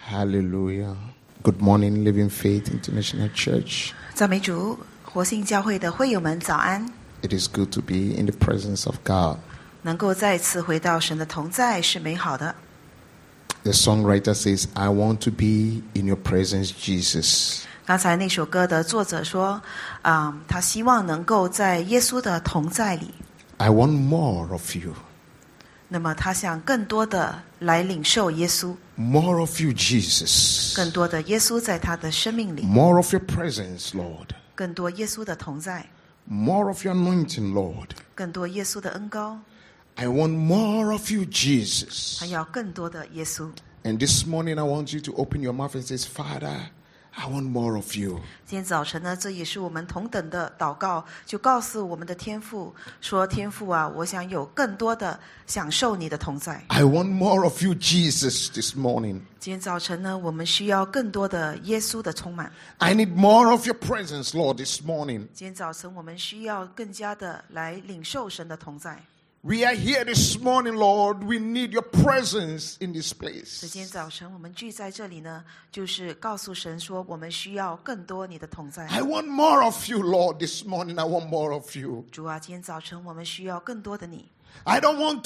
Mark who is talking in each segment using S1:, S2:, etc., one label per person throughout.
S1: Hallelujah. Good morning, Living Faith International Church.
S2: 赞美主，活信教会的会友们早安。
S1: It is good to be in the presence of God.
S2: 能够再次回到神的同在是美好的。
S1: The songwriter says, I want to be in your presence, Jesus.
S2: 刚才那首歌的作者说，他希望能够在耶稣的同在里。
S1: I want more of you.
S2: 那么他想更多的来领受耶稣，
S1: More of you, Jesus.
S2: 更多的耶稣在他的生命里，
S1: More of your presence, Lord.
S2: 更多耶稣的同在，
S1: More of your anointing, Lord.
S2: 更多耶稣的恩膏。
S1: I want more of you, Jesus.
S2: 他要更多的耶稣。
S1: And this morning, I want you to open your mouth and say, Father, I want more of you.
S2: 今天早晨呢，这也是我们同等的祷告，就告诉我们的天父说：“天父啊，我想有更多的享受你的同在。”
S1: I want more of you, Jesus, this morning.
S2: 今天早晨呢，我们需要更多的耶稣的充满。
S1: I need more of your presence, Lord, this morning.
S2: 今天早晨我们需要更加的来领受神的同在。
S1: We are here this morning, Lord. We need your presence in this
S2: 所以
S1: place.
S2: 今天早晨我们聚在这里呢，就是告诉神说，我们需要更多你的同在。
S1: I want more of you, Lord, this morning. I want more of you.
S2: 主啊，今天早晨我们需要更多的你。
S1: I don't want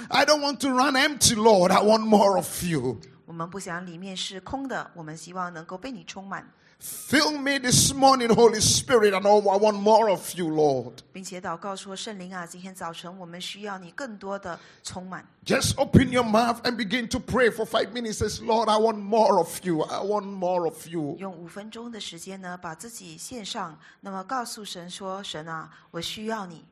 S1: to run empty, Lord. I want more of you.
S2: 我们不想里面是空的，我们希望能够被你充满。
S1: Fill me this morning, Holy Spirit, and I want more of you, Lord.
S2: 并且祷告说：“圣灵啊，今天早晨我们需要你更多的充满。”
S1: Just open your mouth and begin to pray for 5 minutes. Says, Lord, I want more of you. I want more of you.
S2: 用5分钟的时间呢，把自己献上，那么告诉神说：“神啊，我需要你。”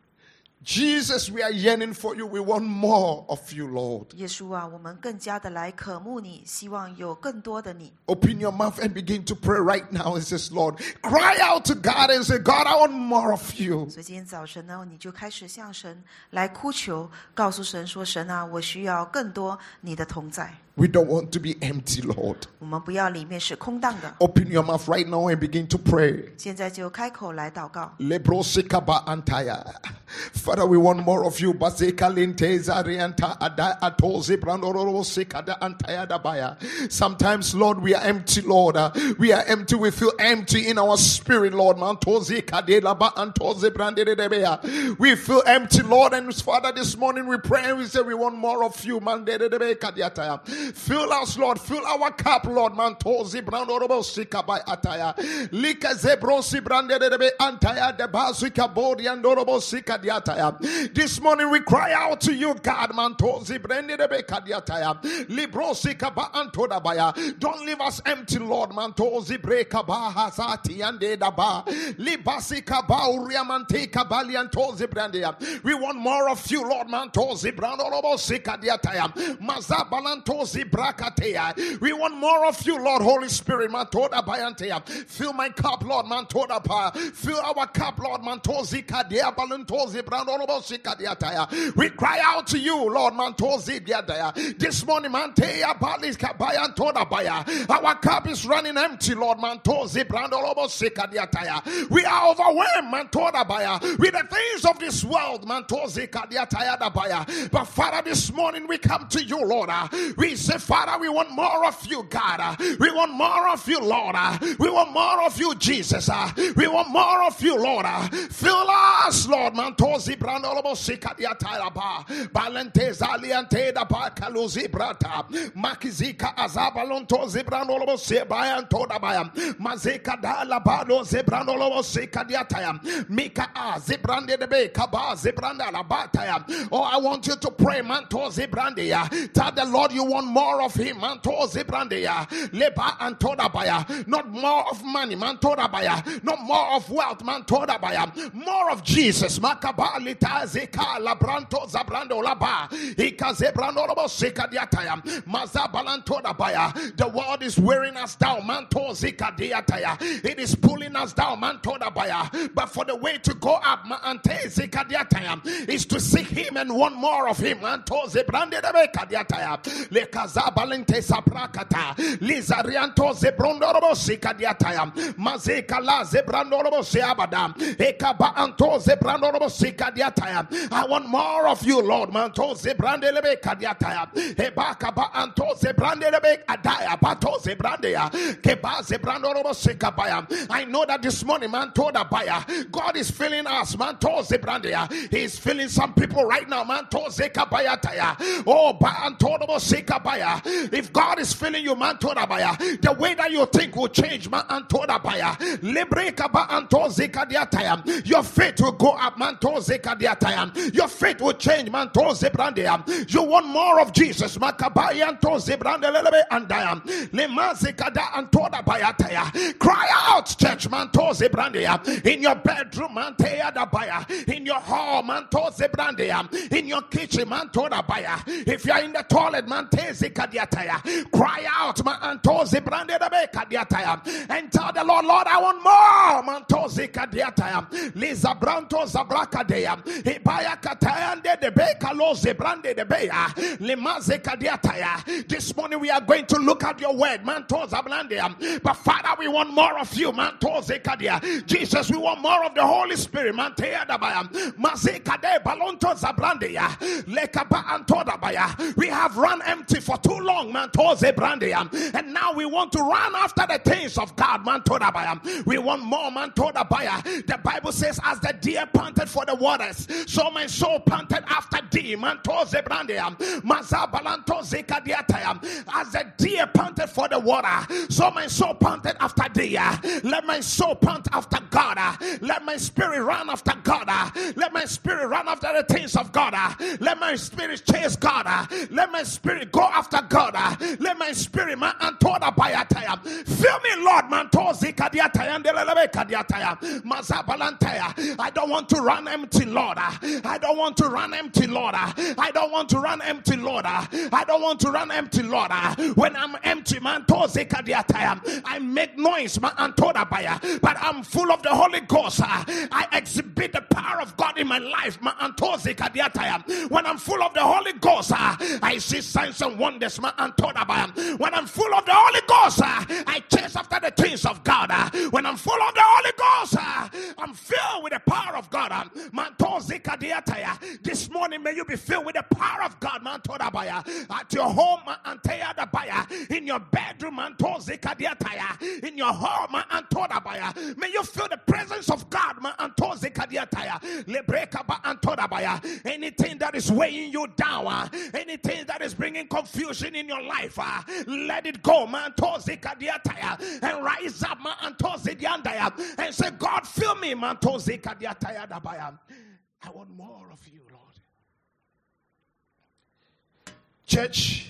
S1: Jesus, we are yearning for you. We want more of you, Lord.
S2: 耶稣啊，我们更加的来渴慕你，希望有更多的你。
S1: Open your mouth and begin to pray right now. And says, Lord, cry out to God and say, God, I want more of you.
S2: 所以今天早晨呢，你就开始向神来哭求，告诉神说：“神啊，我需要更多你的同在。”
S1: We don't want to be empty, Lord.
S2: 我们不要里面是空荡的。
S1: Open your mouth right now and begin to pray.
S2: 现在就开口来祷告。
S1: Lebrosikaba antaya. Father, we want more of you. Baseka linteza rianta ada atozi brandorosika antaya dabaya. Sometimes, Lord, we are empty, Lord. We are empty. We feel empty in our spirit, Lord. Mantozi kadelaba antozi brandedebea. We feel empty, Lord. And Father, this morning we pray and we say we want more of you. Mandedebe kadiataya. Fill us, Lord. Fill our cup, Lord. Mantozi brandorosika by ataya. Lika zebrosi brandedebe antaya debazika bodi andorosika diataya. This morning we cry out to you, God. Mantozi brandedebe kadiataya. Librosika ba antodabaya. Don't leave us empty, Lord. Mantozi breka ba hazati ande daba. Libasika ba uriamante kabali antozi brandia. We want more of you, Lord. Mantozi brandorosika diataya. Mazabalantozi brakatea. We want more of you, Lord. Holy Spirit. Mantoda bayantea. Fill my cup, Lord. Mantoda pa. Fill our cup, Lord. Mantozi kadea balantozi brandorosika. We cry out to you, Lord. Mantozi diadaya. This morning, Mantea Balis Kabayantoda Baya. Our cup is running empty, Lord. Mantozi brandorosika diataya. We are overwhelmed, Mantoda Baya, with the things of this world, Mantozi kadiataya baya. But Father, this morning we come to you, Lord. We say, Father, we want more of you, God. We want more of you, Lord. We want more of you, Jesus. We want more of you, Lord. Fill us, Lord. Mantozi brandorosika diataya ba. Balenteza liante da ba kaluzi brata. Makizika azabalonto zebrandorosika bayantoda baya. Mazeka da la balo zebrandorosika diataya. Mika zebrande debe kaba zebranda la bataya. Oh, I want you to pray, Manto zebrandeya. Tell the Lord you want more of him, Manto zebrandeya. Leba antoda baya. Not more of money, Mantoda baya. Not more of wealth, Mantoda baya. More of Jesus. Makaba lita zeka labranto zabrando laba. Ika zebrando lobo seka diataya. Mazabalantoda baya. The world is wearing us down, Manto zeka diataya. It is pulling us down, Mantoda baya. But for the way to go up, Mante zeka diataya, is to seek him and want more of him. Manto zebrande debeka diataya. Le kazabalente saprakata. Lizarianto zebrondo lobo seka diataya. Mazeka la zebrando lobo seabada. Eka ba anto zebrando lobo I want more of you, Lord. I know that this morning, man, told Abaya, God is filling us, man, told Zebrandia. He is filling some people right now, man, told Zekabaya Taya. Oh, man, told Zekabaya. If God is filling you, man, told Abaya, the way that you think will change, man, told Abaya. Lebrekaba and told Zekadiataya. Your faith will go up, man, told Zekadiataya. Your faith will change, man, told Zebrandia. You want more of Jesus, Makabaya and told Zebrandia and Diam. Lemazekada and told Abayataya. Cry out, church, man, told Zebrandia. In your bedroom, man, in your hall, man, told Zebrandia. In your kitchen, man, told Abaya. If you are in the toilet, man, cry out, man, told Zebrandia and tell the Lord, Lord, I want more, man, told Zekadiataya. Liza Branto Zabrakadea. Ibaya Katayande de Bekalo Zebrande de Bea. Limazekadiataya. This morning we are going to look at your word, man, told Zablandia. But Father, we want more of you, man, told Zekadia. Jesus, we want more of the Holy Spirit, man, Teadabaya. Mazekade Balonto Zabrandia. Lekaba Antodabaya. We have run empty for too long, man, told Zebrandia. And now we want to run after the things of God, man, Todabaya. We want more, man, Todabaya. The Bible says, as the deer panted for the waters, so my soul panted after thee, man, told Zebrandia. Mazabalanto Zekadiataya. As the deer panted for the water, so my soul panted after thee. Let my soul pant after God. Let my spirit run after God. Let my spirit run after the things of God. Let my spirit chase God. Let my spirit go after God. Let my spirit, man, Antoda Bayataya. Fill me, Lord, man, Tozikadiataya and Delebekadiataya. Mazabalantaya. I don't want to run empty, Lord. I don't want to run empty, Lord. I don't want to run empty, Lord. I don't want to run empty, Lord. When I'm empty, man, Tozikadiataya, I make noise, man, Antoda Baya, but I'm full of the Holy Ghost. I exhibit the power of God in my life, man, Antozikadiataya. When I'm full of the Holy Ghost, I see signs and wonders, man, Antoda Baya. When I'm full of the Holy Ghost, I chase after the things of God. When I'm full of the Holy Ghost, I'm filled with the power of God. This morning, may you be filled with the power of God, man, at your home, in your bedroom, man, in your home, man, may you feel the presence of God, man, anything that is weighing you down, anything that is bringing confusion in your life, let it go, man, and rise up, man, and say, God, fill me, man, I want more of you, Lord. Church,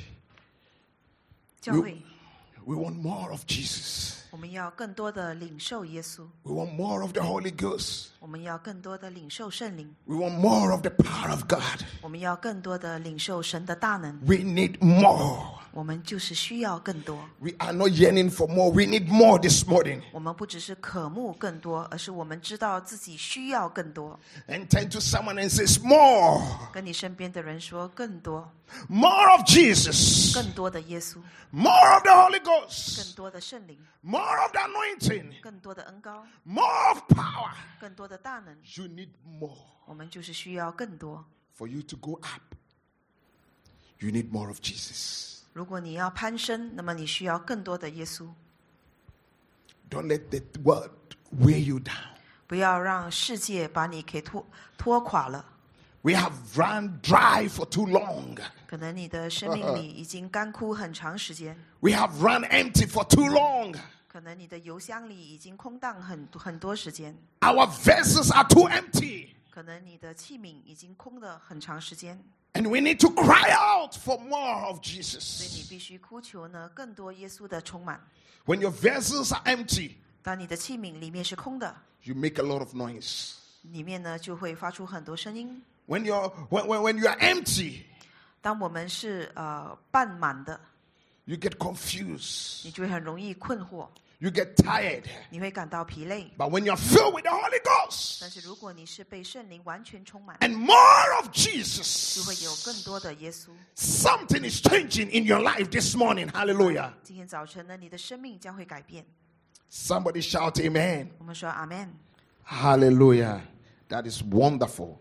S1: we want more of Jesus.
S2: 我们要更多的领受耶稣，
S1: We want more of the Holy Ghost.
S2: 我们要更多的领受圣灵，
S1: We want more of the power of God.
S2: 我们要更多的领受神的大能，
S1: We need more.
S2: 我们就是需要更多。
S1: We are not yearning for more. We need more this morning.
S2: 我们不只是渴慕更多，而是我们知道自己需要更多。
S1: And turn to someone and says, more.
S2: 跟你身边的人说更多，
S1: More of Jesus.
S2: 更多的耶稣，
S1: More of the Holy
S2: 更
S1: Ghost.
S2: 多的圣灵，
S1: More of the anointing.
S2: 更多的恩膏，
S1: More of power.
S2: 更多的大能。
S1: You need more.
S2: 我们就是需要更多。
S1: For you to go up, you need more of Jesus.
S2: 如果你要攀升，那么你需要更多的耶稣。
S1: Don't let the world weigh you down.
S2: 不要让世界把你给拖垮了。
S1: We have run dry for too long.
S2: 可能你的生命里已经干枯很长时间，
S1: We have run empty for too long.
S2: 可能你的油箱里已经空荡很多时间，
S1: Our vessels are too empty.
S2: 可能你的器皿已经空了很长时间，
S1: And we need to cry out for more of
S2: 所以
S1: Jesus.
S2: 你必须哭求呢更多耶稣的充满。
S1: When your vessels are empty,
S2: 当你的器皿里面是空的，
S1: you make a lot of noise.
S2: 里面呢就会发出很多声音。
S1: When you are empty,
S2: 当我们是半满的，
S1: you get confused.
S2: 你就会很容易困惑，
S1: You get tired.
S2: 你会感到疲累。
S1: But when you're filled with the Holy
S2: 但
S1: Ghost
S2: 是如果你是被圣灵完全充满，
S1: and more of
S2: 就
S1: Jesus,
S2: 会有更多的耶稣。
S1: something is changing in your life this morning. Hallelujah.
S2: 今天早晨呢，你的生命将会改变。
S1: Somebody shout amen.
S2: 我们说阿门。
S1: Hallelujah. That is wonderful.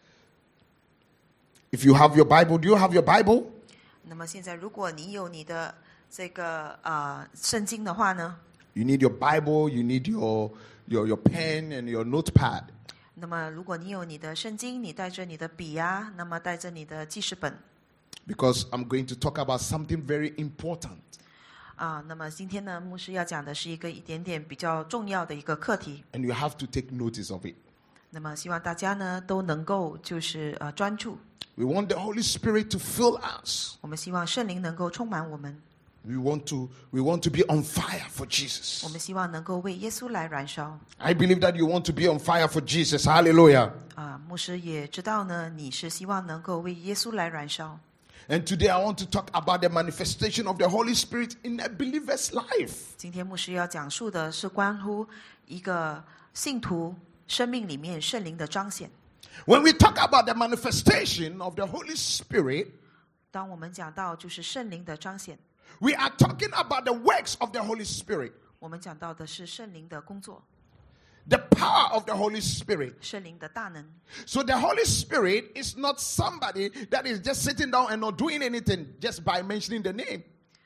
S1: If you have your Bible, do you have your Bible?
S2: 那么现在，如果你有你的这个圣经的话呢，
S1: You need your Bible, you need your pen and your notepad.
S2: 那么如果你有你的圣经，你带着你的笔啊，那么带着你的记事本
S1: Because I'm going to talk about something very important.
S2: 那么今天呢，牧师要讲的是一点点比较重要的一个课题。
S1: And you have to take notice of it.
S2: 那么希望大家呢都能够就是专注。
S1: We want the Holy Spirit to fill us.
S2: 我们希望圣灵能够充满我们，
S1: We want to be on fire for Jesus.
S2: 我们希望能够为耶稣来燃烧。
S1: I believe that you want to be on fire for Jesus. Hallelujah.
S2: 牧师也知道呢，你是希望能够为耶稣来燃烧。
S1: And today I want to talk about the manifestation of the Holy Spirit in a believer's life.
S2: 今天牧师要讲述的是关乎一个信徒生命里面圣灵的彰显。
S1: When we talk about the manifestation of the Holy Spirit,
S2: 当我们讲到就是圣灵的彰显，
S1: we are talking about the works of the Holy Spirit,
S2: 我们讲到的是圣灵的工作，
S1: the power of the Holy Spirit.
S2: 圣灵的大能。
S1: So the Holy Spirit is not somebody that is just sitting down and not doing anything just by mentioning the name.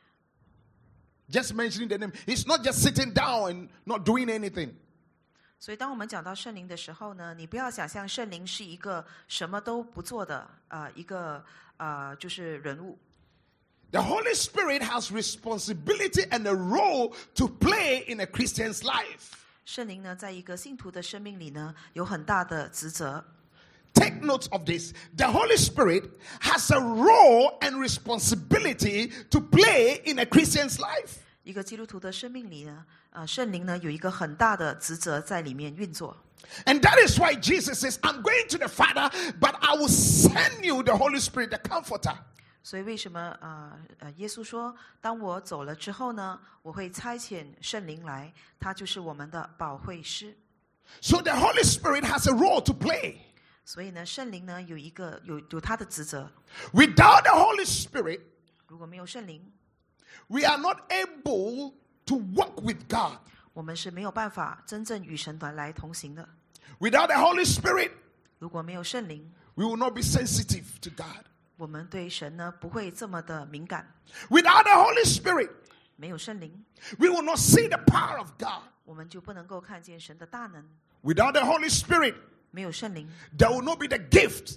S1: Just mentioning the name. He's not just sitting down and not doing anything.
S2: 所以当我们讲到圣灵的时候呢，你不要想象圣灵是一个什么都不做的一个就是人物。
S1: The Holy Spirit has responsibility and a role to play in a Christian's life.
S2: 圣灵呢，在一个信徒的生命里呢，有很大的职责。
S1: Take note of this. The Holy Spirit has a role and responsibility to play in a Christian's life.
S2: 一个基督徒的生命里呢，圣灵呢有一个很大的职责在里面运作。
S1: And that is why Jesus says, I'm going to the Father, but I will send you the Holy Spirit, the Comforter.
S2: 所以为什么耶稣说，当我走了之后呢，我会差遣圣灵来，他就是我们的保惠师。
S1: So the Holy Spirit has a role to play.
S2: 所以呢，圣灵呢有他的职责。
S1: Without the Holy Spirit,
S2: 如果没有圣灵，
S1: we are not able to walk with God.
S2: 我们是没有办法真正与神来同行的。
S1: Without the Holy Spirit,
S2: 如果没有圣灵，
S1: we will not be sensitive to God.
S2: 我们对神呢不会这么的敏感。
S1: Without the Holy Spirit,
S2: 没有圣灵，
S1: we will not see the power of God.
S2: 我们就不能够看见神的大能。
S1: Without the Holy Spirit,
S2: 没有圣灵，
S1: there will not be the gift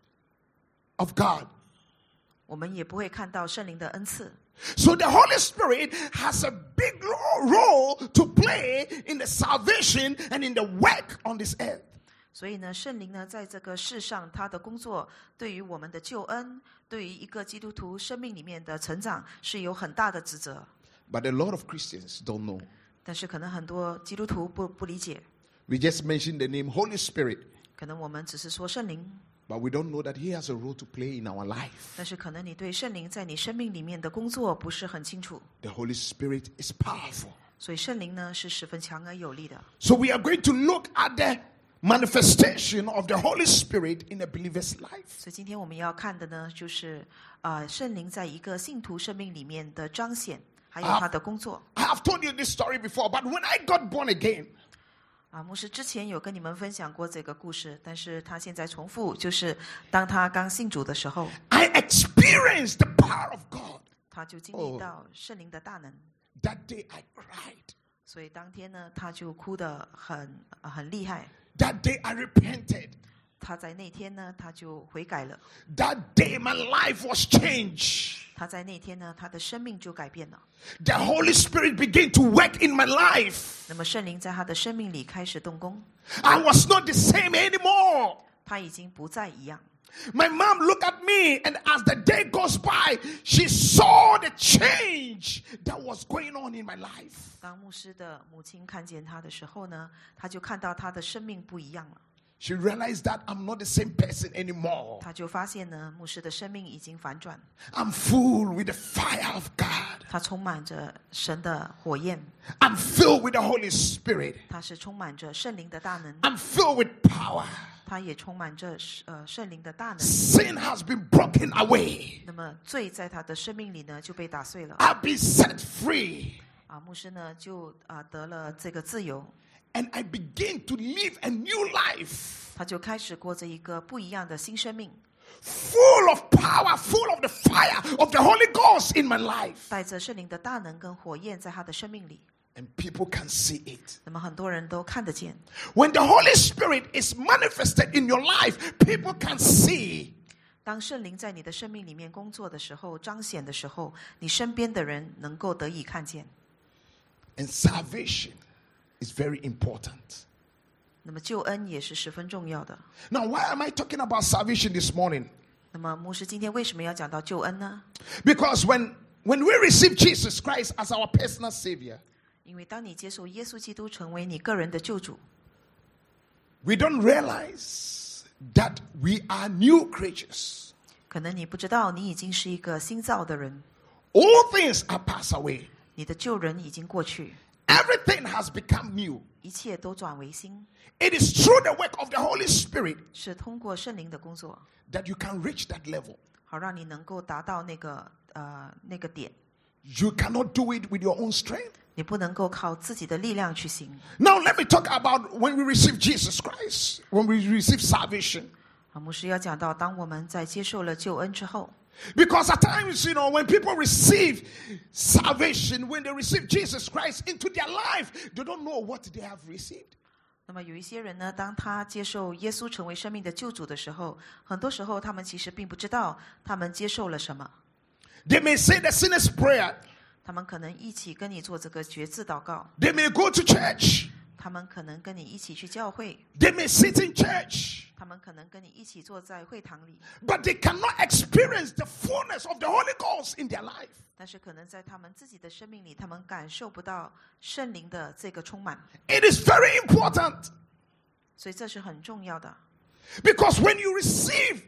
S1: of God.
S2: 我们也不会看到圣灵的恩赐。
S1: So the Holy Spirit has a big role to play in the salvation and in the work on this earth.
S2: 所以呢，圣灵呢，在这个世上，他的工作对于我们的救恩，对于一个基督徒生命里面的成长，是有很大的职责。
S1: But a lot of Christians don't know.
S2: 但是可能很多基督徒不理解，
S1: We just mentioned the name Holy Spirit,
S2: 可能我们只是说圣灵，
S1: but we don't know that He has a role to play in our life.
S2: 但是可能你对圣灵在你生命里面的工作不是很清楚。
S1: The Holy Spirit is powerful.
S2: 所以圣灵呢是十分强而有力的。
S1: So we are going to look at the manifestation of the Holy Spirit in a believer's life.
S2: 所以今天我们要看的呢，就是圣灵在一个信徒生命里面的彰显，还有他的工作。
S1: I have told you this story before, but when I got born again,
S2: 牧师之前有跟你们分享过这个故事，但是他现在重复，就是当他刚信主的时候，
S1: I experienced the power of God.
S2: 他就经历到圣灵的大能。
S1: That day I cried.
S2: 所以当天呢，他就哭得很厉害。
S1: That day I repented.
S2: 他在那天呢，他就悔改了。
S1: That day my life was changed.
S2: 他在那天呢，他的生命就改变了。
S1: The Holy Spirit began to work in my life.
S2: 那么圣灵在他的生命里开始动工，
S1: I was not the same anymore.
S2: 他已经不再一样。
S1: My mom looked at me, and as the day goes by, she saw the change that was going on in my life.
S2: 当牧师的母亲看见他的时候呢，他就看到他的生命不一样了。
S1: She realized that I'm not the same person anymore.
S2: 他就发现呢，牧师的生命已经反转，
S1: I'm full with the fire of God.
S2: 他充满着神的火焰，
S1: I'm filled with the Holy Spirit.
S2: 他是充满着圣灵的大能，
S1: I'm filled with power.
S2: 他也充满着圣灵的大能。
S1: Sin has been broken away.
S2: 那么罪在他的生命里呢就被打碎了。
S1: I've been set free.
S2: 牧师呢就得了这个自由。
S1: and I begin to live a new life.
S2: 他就开始过着一个不一样的新生命，
S1: Full of power, full of the fire of the Holy Ghost in my life.
S2: 带着圣灵的大能跟火焰在他的生命里。
S1: And people can see it.
S2: 那么很多人都看得见。
S1: When the Holy Spirit is manifested in your life, people can see.
S2: 当圣灵在你的生命里面工作的时候，彰显的时候，你身边的人能够得以看见。
S1: And salvation is very important.
S2: 那么救恩也是十分重要的。
S1: Now, why am I talking about salvation this morning?
S2: 那么牧师今天为什么要讲到救恩呢？
S1: Because when we receive Jesus Christ as our personal Savior,
S2: 因为当你接受耶稣基督成为你个人的救主，
S1: we don't realize that we are new creatures.
S2: 可能你不知道你已经是一个新造的人，
S1: All things are passed away.
S2: 你的旧人已经过去，
S1: Everything has become new.
S2: 一切都转为新。
S1: It is through the work of the Holy Spirit
S2: 是通过圣灵的工作，
S1: that you can reach that level.
S2: 好让你能够达到那个点。
S1: You cannot do it with your own strength.
S2: 你不能够靠自己的力量去行。
S1: Now let me talk about when we receive Jesus Christ, when we receive salvation.
S2: 牧师要讲到，当我们在接受了救恩之后，
S1: Because at times, when people receive salvation, when they receive Jesus Christ into their life, they don't know what they have received.
S2: 那么有一些人呢，当他接受耶稣成为生命的救主的时候，很多时候他们其实并不知道他们接受了什么。
S1: They may say the sinner's prayer.
S2: 他们可能一起跟你做这个决志祷告，
S1: They may go to church.
S2: 他们可能跟你一起去教会，
S1: They may sit in church.
S2: 他们可能跟你一起坐在会堂里，
S1: But they cannot experience the fullness of the Holy Ghost in their life.
S2: 但是可能在他们自己的生命里，他们感受不到圣灵的这个充满，
S1: It is very important.
S2: 所以这是很重要的。
S1: Because when you receive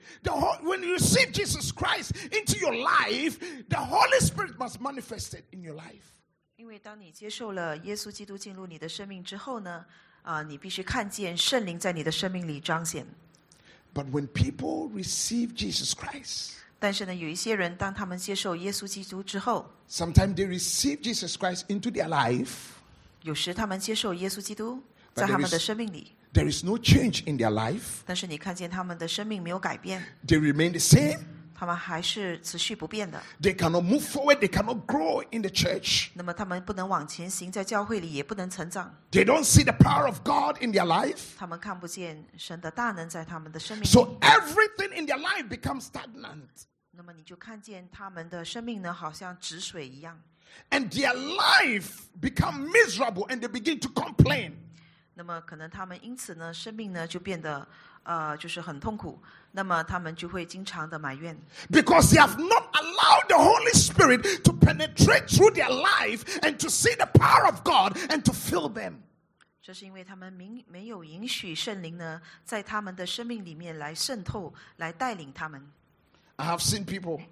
S1: Jesus Christ into your life, the Holy Spirit must manifest it in your life.
S2: 因为当你接受了耶稣基督进入你的生命之后呢，你必须看见圣灵在你的生命里彰显。
S1: But when people receive Jesus Christ,
S2: 但是呢，有一些人当他们接受耶稣基督之后，
S1: sometimes they receive Jesus Christ into their life.
S2: 有时他们接受耶稣基督在他们的生命里，
S1: There is no change in their life.
S2: 但是你看见他们的生命没有改变，
S1: They remain the same.
S2: 他们还是持续不变的。
S1: They cannot move forward. They cannot grow in the church.
S2: 那么他们不能往前行，在教会里也不能成长，
S1: They don't see the power of God in their life.
S2: 他们看不见神的大能在他们的生命里。
S1: So everything in their life becomes stagnant.
S2: 那么你就看见他们的生命呢，好像止水一样。
S1: And their life become miserable and they begin to complain.
S2: 那么可能他们因此呢，生命呢就变得就是很痛苦。那么他们就会经常的埋怨，
S1: Because they have not allowed the Holy Spirit to penetrate through their life and to see the power of God and to fill them.
S2: 这是因为他们没有允许圣灵呢，在他们的生命里面来渗透，来带领他们。
S1: I have seen people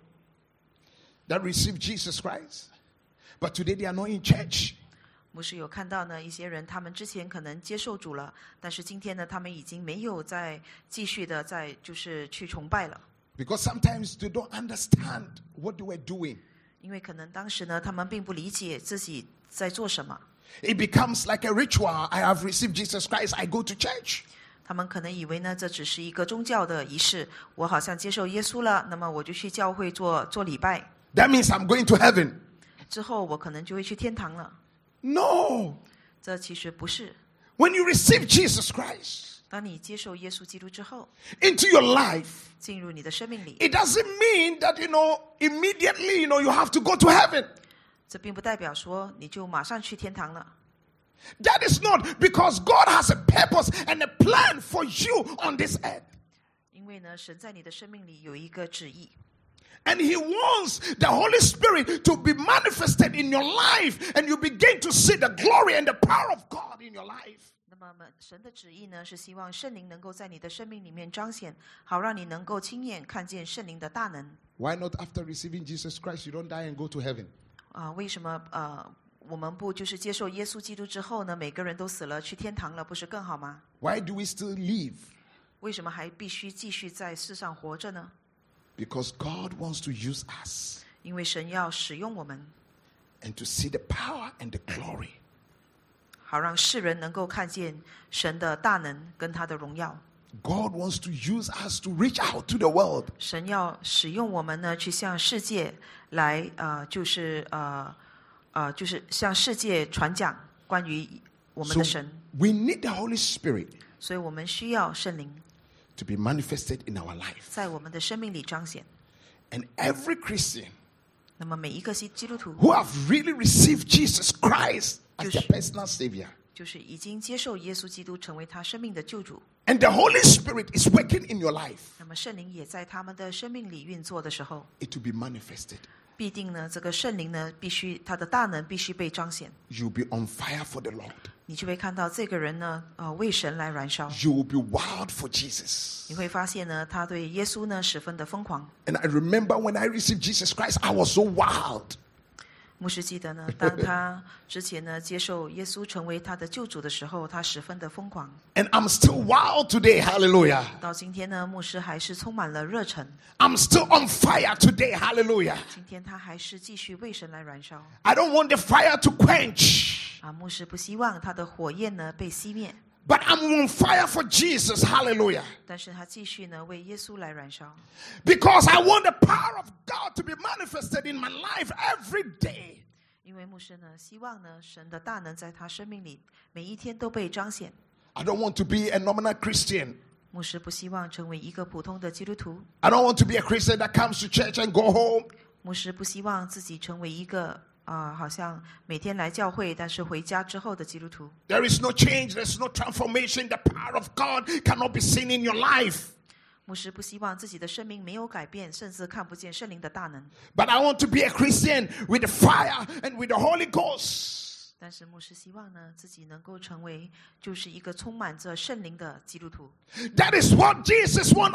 S1: that receive Jesus Christ, but today they are not in church.
S2: 牧师有看到呢，一些人他们之前可能接受主了，但是今天呢，他们已经没有再继续的就是去崇拜了，
S1: Because sometimes they don't understand what they were doing.
S2: 因为可能当时呢，他们并不理解自己在做什么，
S1: It becomes like a ritual. I have received Jesus Christ. I go to church.
S2: 他们可能以为呢，这只是一个宗教的仪式，我好像接受耶稣了，那么我就去教会做礼拜，
S1: That means I'm going to heaven.
S2: 之后我可能就会去天堂了。
S1: No.
S2: 这其实不是。
S1: When you receive Jesus Christ
S2: 当你接受耶稣基督之后，
S1: into your life,
S2: 进入你的生命里，
S1: it doesn't mean that, immediately, you have to go to heaven.
S2: 这并不代表说你就马上去天堂了。
S1: That is not, because God has a purpose and a plan for you on this earth.
S2: 因为呢，神在你的生命里有一个旨意，
S1: And He wants the Holy Spirit to be manifested in your life, and you begin to see the glory and the power of God in your life.
S2: 那么神的旨意呢，是希望圣灵能够在你的生命里面彰显，好让你能够亲眼看见圣灵的大能。
S1: Why not after receiving Jesus Christ, you don't die and go to heaven?
S2: 为什么我们不就是接受耶稣基督之后呢，每个人都死了去天堂了，不是更好吗？
S1: Why do we still live?
S2: 为什么还必须继续在世上活着呢？
S1: Because God wants to use us
S2: 因为神要使用我们，
S1: and to see the power and the glory.
S2: 好让世人能够看见神的大能跟他的荣耀。
S1: God wants to use us to reach out to the world.
S2: 神要使用我们呢，去向世界来就是向世界传讲关于我们的神。
S1: So we need the Holy Spirit
S2: 所以我们需要圣灵
S1: to be manifested in our life.
S2: 在我们的生命里彰显。
S1: And every Christian
S2: 那么每一个基督徒
S1: who have really received Jesus Christ as their personal Savior,
S2: 就是已经接受耶稣基督成为他生命的救主，
S1: and the Holy Spirit is working in your life,
S2: 那么圣灵也在他们的生命里运作的时候，
S1: it will be manifested.
S2: 必定呢，这个圣灵呢，必须他的大能必须被彰显。
S1: You'll be on fire for the Lord.
S2: 你就会看到这个人呢，为神来燃烧。
S1: You will be wild for Jesus.
S2: 你会发现呢，他对耶稣呢十分的疯狂。
S1: And I remember when I received Jesus Christ, I was so wild.
S2: 牧师记得呢，当他之前呢接受耶稣成为他的救主的时候，他十分的疯狂。
S1: And I'm still wild today. Hallelujah.
S2: 到今天呢，牧师还是充满了热忱。
S1: I'm still on fire today. Hallelujah.
S2: 今天他还是继续为神来燃烧。
S1: I don't want the fire to quench,
S2: 牧师不希望他的火焰呢被熄灭，
S1: but I'm on fire for Jesus. Hallelujah.
S2: 但是他继续呢为耶稣来燃烧。
S1: Because I want the power of God to be manifested in my life every day.
S2: 因为牧师呢希望呢神的大能在他生命里每一天都被彰显。
S1: I don't want to be a nominal Christian.
S2: 牧师不希望成为一个普通的基督徒。
S1: I don't want to be a Christian that comes to church and go home.
S2: 牧师不希望自己成为一个好像每天来教会，但是回家之后的基督徒。
S1: There is no change. There's no transformation. The power of God cannot be seen in your life.
S2: 牧师不希望自己的生命没有改变，甚至看不见圣灵的大能。
S1: But I want to be a Christian with the fire and with the Holy Ghost.
S2: 但是牧师希望呢，自己能够成为就是一个充满着圣灵的基督徒。
S1: That is what Jesus wants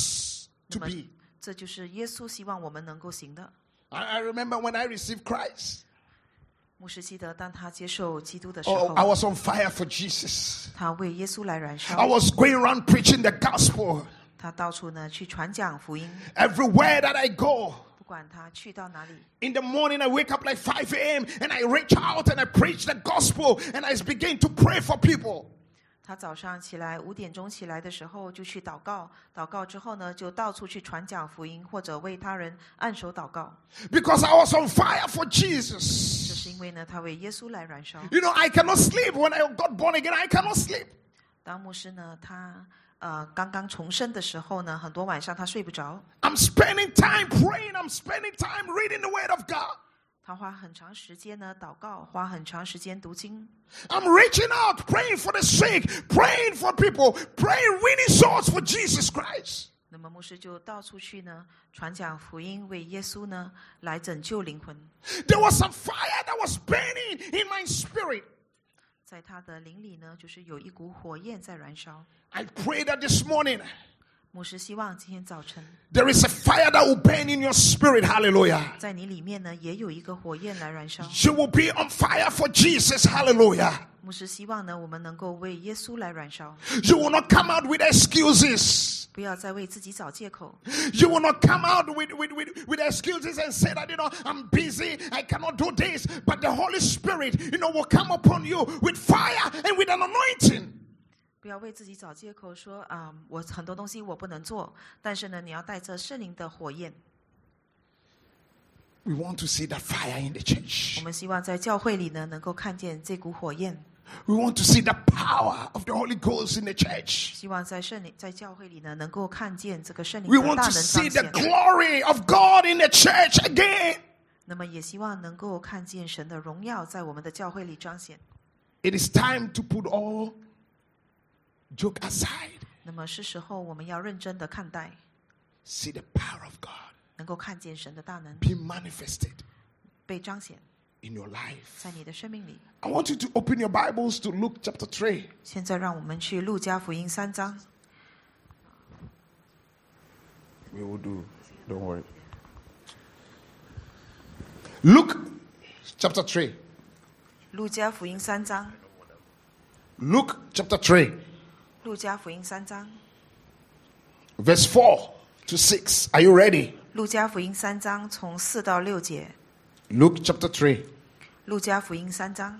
S1: us to
S2: 那么
S1: be.
S2: 这就是耶稣希望我们能够行的。
S1: I remember when I received Christ.
S2: 牧师记得当他接受基督的时候，
S1: Oh, I was on fire for Jesus.
S2: 他为耶稣来燃
S1: I
S2: 烧，
S1: was going around preaching the gospel.
S2: 他到处呢去传讲福音。
S1: Everywhere that I go.
S2: 不管他去到哪里，
S1: In the morning, I wake up like 5 a.m. and I reach out and I preach the gospel and I begin to pray for people.
S2: 他早上起来5点钟起来的时候就去祷告，祷告之后呢，就到处去传讲福音，或者为他人按手祷告。
S1: Because I was on fire for
S2: 这
S1: Jesus.
S2: 是因为呢，他为耶稣来燃烧。
S1: You know, I cannot sleep. When I got born again, I cannot sleep.
S2: 当牧师呢，他刚刚重生的时候呢，很多晚上他睡不着，
S1: I'm spending time praying. I'm spending time reading the word of God.
S2: 他花很长时间呢祷告，花很长时间读经。
S1: I'm reaching out, praying for the sick, praying for people, praying, winning souls for Jesus Christ.
S2: 那么牧师就到处去呢传讲福音，为耶稣呢来拯救灵魂。
S1: There was some fire that was burning in my spirit.
S2: 在他的灵里呢，就是有一股火焰在燃烧。
S1: I pray that this morning
S2: 牧师希望今天早晨
S1: there is a fire that will burn in your spirit. Hallelujah.
S2: 在你里面呢，也有一个火焰来燃烧。
S1: You will be on fire for Jesus. Hallelujah.
S2: 牧师希望呢，我们能够为耶稣来燃烧，
S1: You will not come out with excuses.
S2: 不要再为自己找借口。
S1: You will not come out with excuses and say that, I'm busy, I cannot do this. But the Holy Spirit, will come upon you with fire and with an anointing.
S2: 不要为自己找借口说我很多东西我不能做，但是呢，你要带着圣灵的火焰。
S1: We want to see that fire in the church.
S2: 我们希望在教会里呢，能够看见这股火焰。
S1: We want to see the power of the Holy Ghost in the church.
S2: 希望在教会里呢，能够看见这个圣灵
S1: We
S2: 的
S1: want
S2: 大
S1: to
S2: 能
S1: see
S2: 彰
S1: the
S2: 显。
S1: glory of God in the church again.
S2: 那么也希望能够看见神的荣耀在我们的教会里彰显。
S1: It is time to put all joke aside.
S2: 那么是时候我们要认真的看待，
S1: See the power of God
S2: 能够看见神的大能
S1: be manifested
S2: 被彰显
S1: in your life.
S2: 在你的生命里。
S1: I want you to open your Bibles to Luke chapter 3.
S2: 现在让我们去路加福音3章。
S1: We will do. Don't worry. Luke chapter 3.
S2: 路加福音3章。
S1: Luke chapter 3,
S2: 路加福音3章。
S1: verse 4 to 6. Are you ready?
S2: 路加福音3章从4到6节。
S1: Luke chapter 3.
S2: 路加福音3章。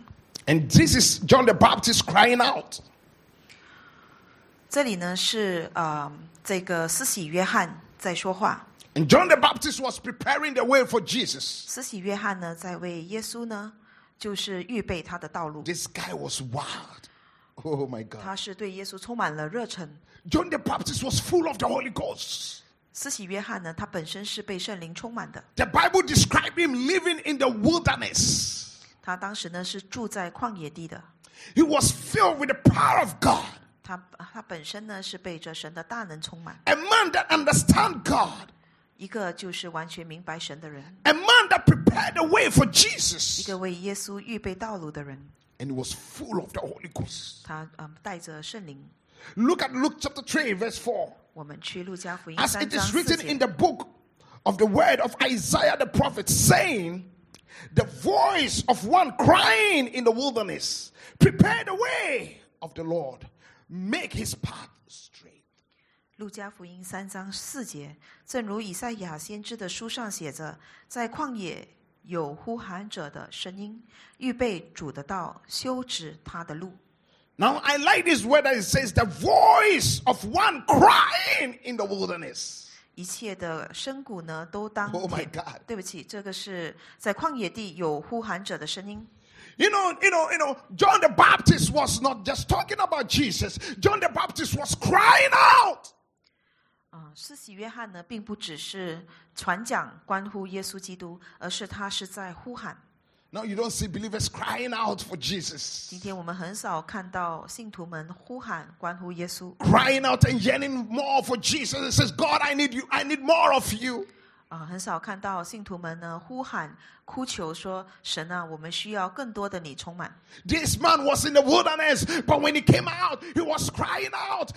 S1: And this is John the Baptist crying out.
S2: 这里呢是这个施洗约翰在说话。
S1: And John the Baptist was preparing the way for Jesus.
S2: 施洗约翰呢在为耶稣呢就是预备他的道路。
S1: This guy was wild. Oh my God.
S2: 他是对耶稣充满了热忱。
S1: John the Baptist was full of the Holy Ghost.
S2: 施洗约翰呢，他本身是被圣灵充满的。
S1: The Bible described him living in the wilderness.
S2: 他当时呢是住在旷野地的。
S1: He was filled with the power of God.
S2: 他本身呢是被着神的大能充满。
S1: A man that understands God.
S2: 一个就是完全明白神的人。
S1: A man that prepared the way for
S2: 一
S1: Jesus.
S2: 个为耶稣预备道路的人。
S1: And he was full of the Holy Ghost.
S2: 他带着圣灵。
S1: Look at Luke chapter 3 verse 4.
S2: 我们去路加福音
S1: As
S2: 3
S1: it
S2: 章
S1: is
S2: 4
S1: written in
S2: 节。
S1: the book of the word of Isaiah the prophet, saying, the voice of one crying in the wilderness, prepare the way of the Lord, make his path straight.
S2: 路加福音3章4节，正如以赛亚先知的书上写着，在旷野有呼喊者的声音，预备主的道，修直他的路。
S1: Now I like this word that it says, the voice of one crying in the wilderness.
S2: 一切的声鼓呢，都当
S1: Oh my God.
S2: 对不起，这个是在旷野地有呼喊者的声音。
S1: You know, John the Baptist was not just talking about Jesus. John the Baptist was crying out.
S2: 施洗约翰呢，并不只是传讲关乎耶稣基督，而是他是在呼喊。
S1: Now you don't see believers crying out for Jesus.
S2: 今天我们很少看到信徒们呼喊关乎耶稣，
S1: Crying out and yearning more for Jesus. It says, God, I need you. I need more of you.
S2: 很少看到信徒们呢呼喊哭求说：“神啊，我们需要更多的你充满。”
S1: This man was in the wilderness, but when he came out, he was crying out,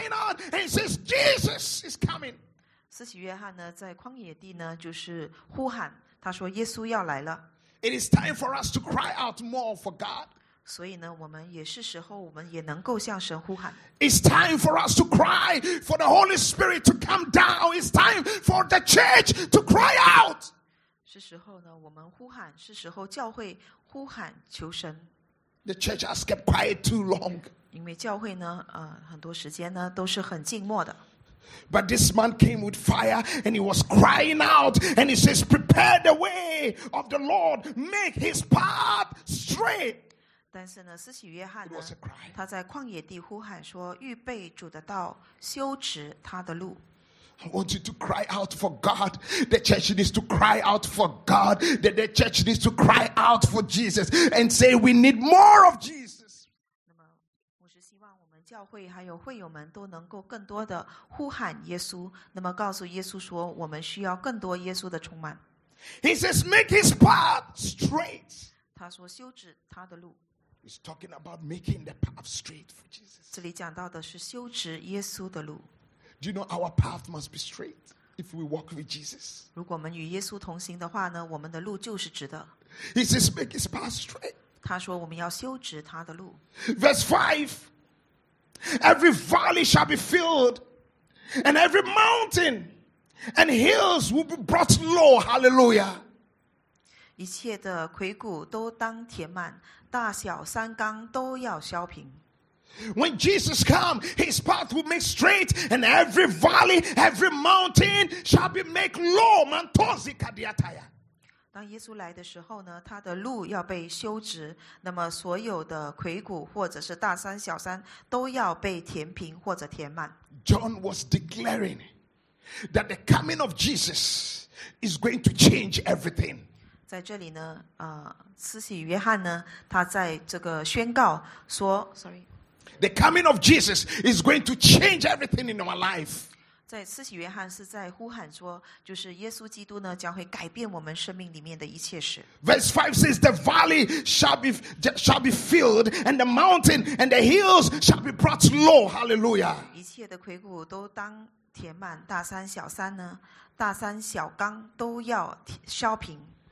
S1: and he says, Jesus is coming.
S2: 施洗约翰呢，在旷野地呢，就是呼喊，他说：“耶稣要来了。”
S1: It is time for us to cry out more for God.
S2: 所以呢，我们也是时候，我们也能够向神呼喊。
S1: It's time for us to cry for the Holy Spirit to come down. It's time for the church to cry out.
S2: 是时候呢，我们呼喊；是时候教会呼喊求神。
S1: The church has kept quiet too long.
S2: 因为教会呢，很多时间呢都是很静默的。
S1: But this man came with fire and he was crying out and he says, prepare the way of the Lord, make his path straight.
S2: 但是呢，施洗约翰
S1: It
S2: 呢
S1: was a cry.，
S2: 他在旷野地呼喊说：“预备主的道，修直他的路。”
S1: I want you to cry out for God. The church needs to cry out for God. The church needs to cry out for Jesus and say, we need more of Jesus.
S2: 那么，我是希望我们教会还有会友们都能够更多的呼喊耶稣，那么告诉耶稣说，我们需要更多耶稣的充满。
S1: He says, make his path straight.
S2: 他说：“修直他的路。”
S1: He's talking about making the path straight for Jesus.
S2: 这里讲到的是修直耶稣的路。
S1: Do you know our path must be straight if we walk with Jesus?
S2: 如果我们与耶稣同行的话呢，我们的路就是直的。
S1: He says, make his path straight.
S2: 他说：“我们要修直他的路。”
S1: Verse 5. Every valley shall be filled, and every mountain and hills will be brought low. Hallelujah.
S2: 一切的魁谷都当填满，大小山冈都要削平。
S1: When Jesus comes, his path will make straight, and every valley, every mountain shall be made low. Mantozi kadiataya.
S2: 当耶稣来的时候呢，他的路要被修直，那么所有的魁谷或者是大山小山都要被填平或者填满。
S1: John was declaring that the coming of Jesus is going to change everything.
S2: 在这里呢，施洗约翰呢，他在这个宣告说
S1: The coming of Jesus is going to change everything in our life.
S2: 在施洗约翰是在呼喊说，就是耶稣基督呢将会改变我们生命里面的一切事。
S1: Verse 5 says, the valley shall be filled, and the mountain and the hills shall be brought low. Hallelujah.
S2: 一切的魁谷都当填满，大山小山呢，大山小冈都要削平。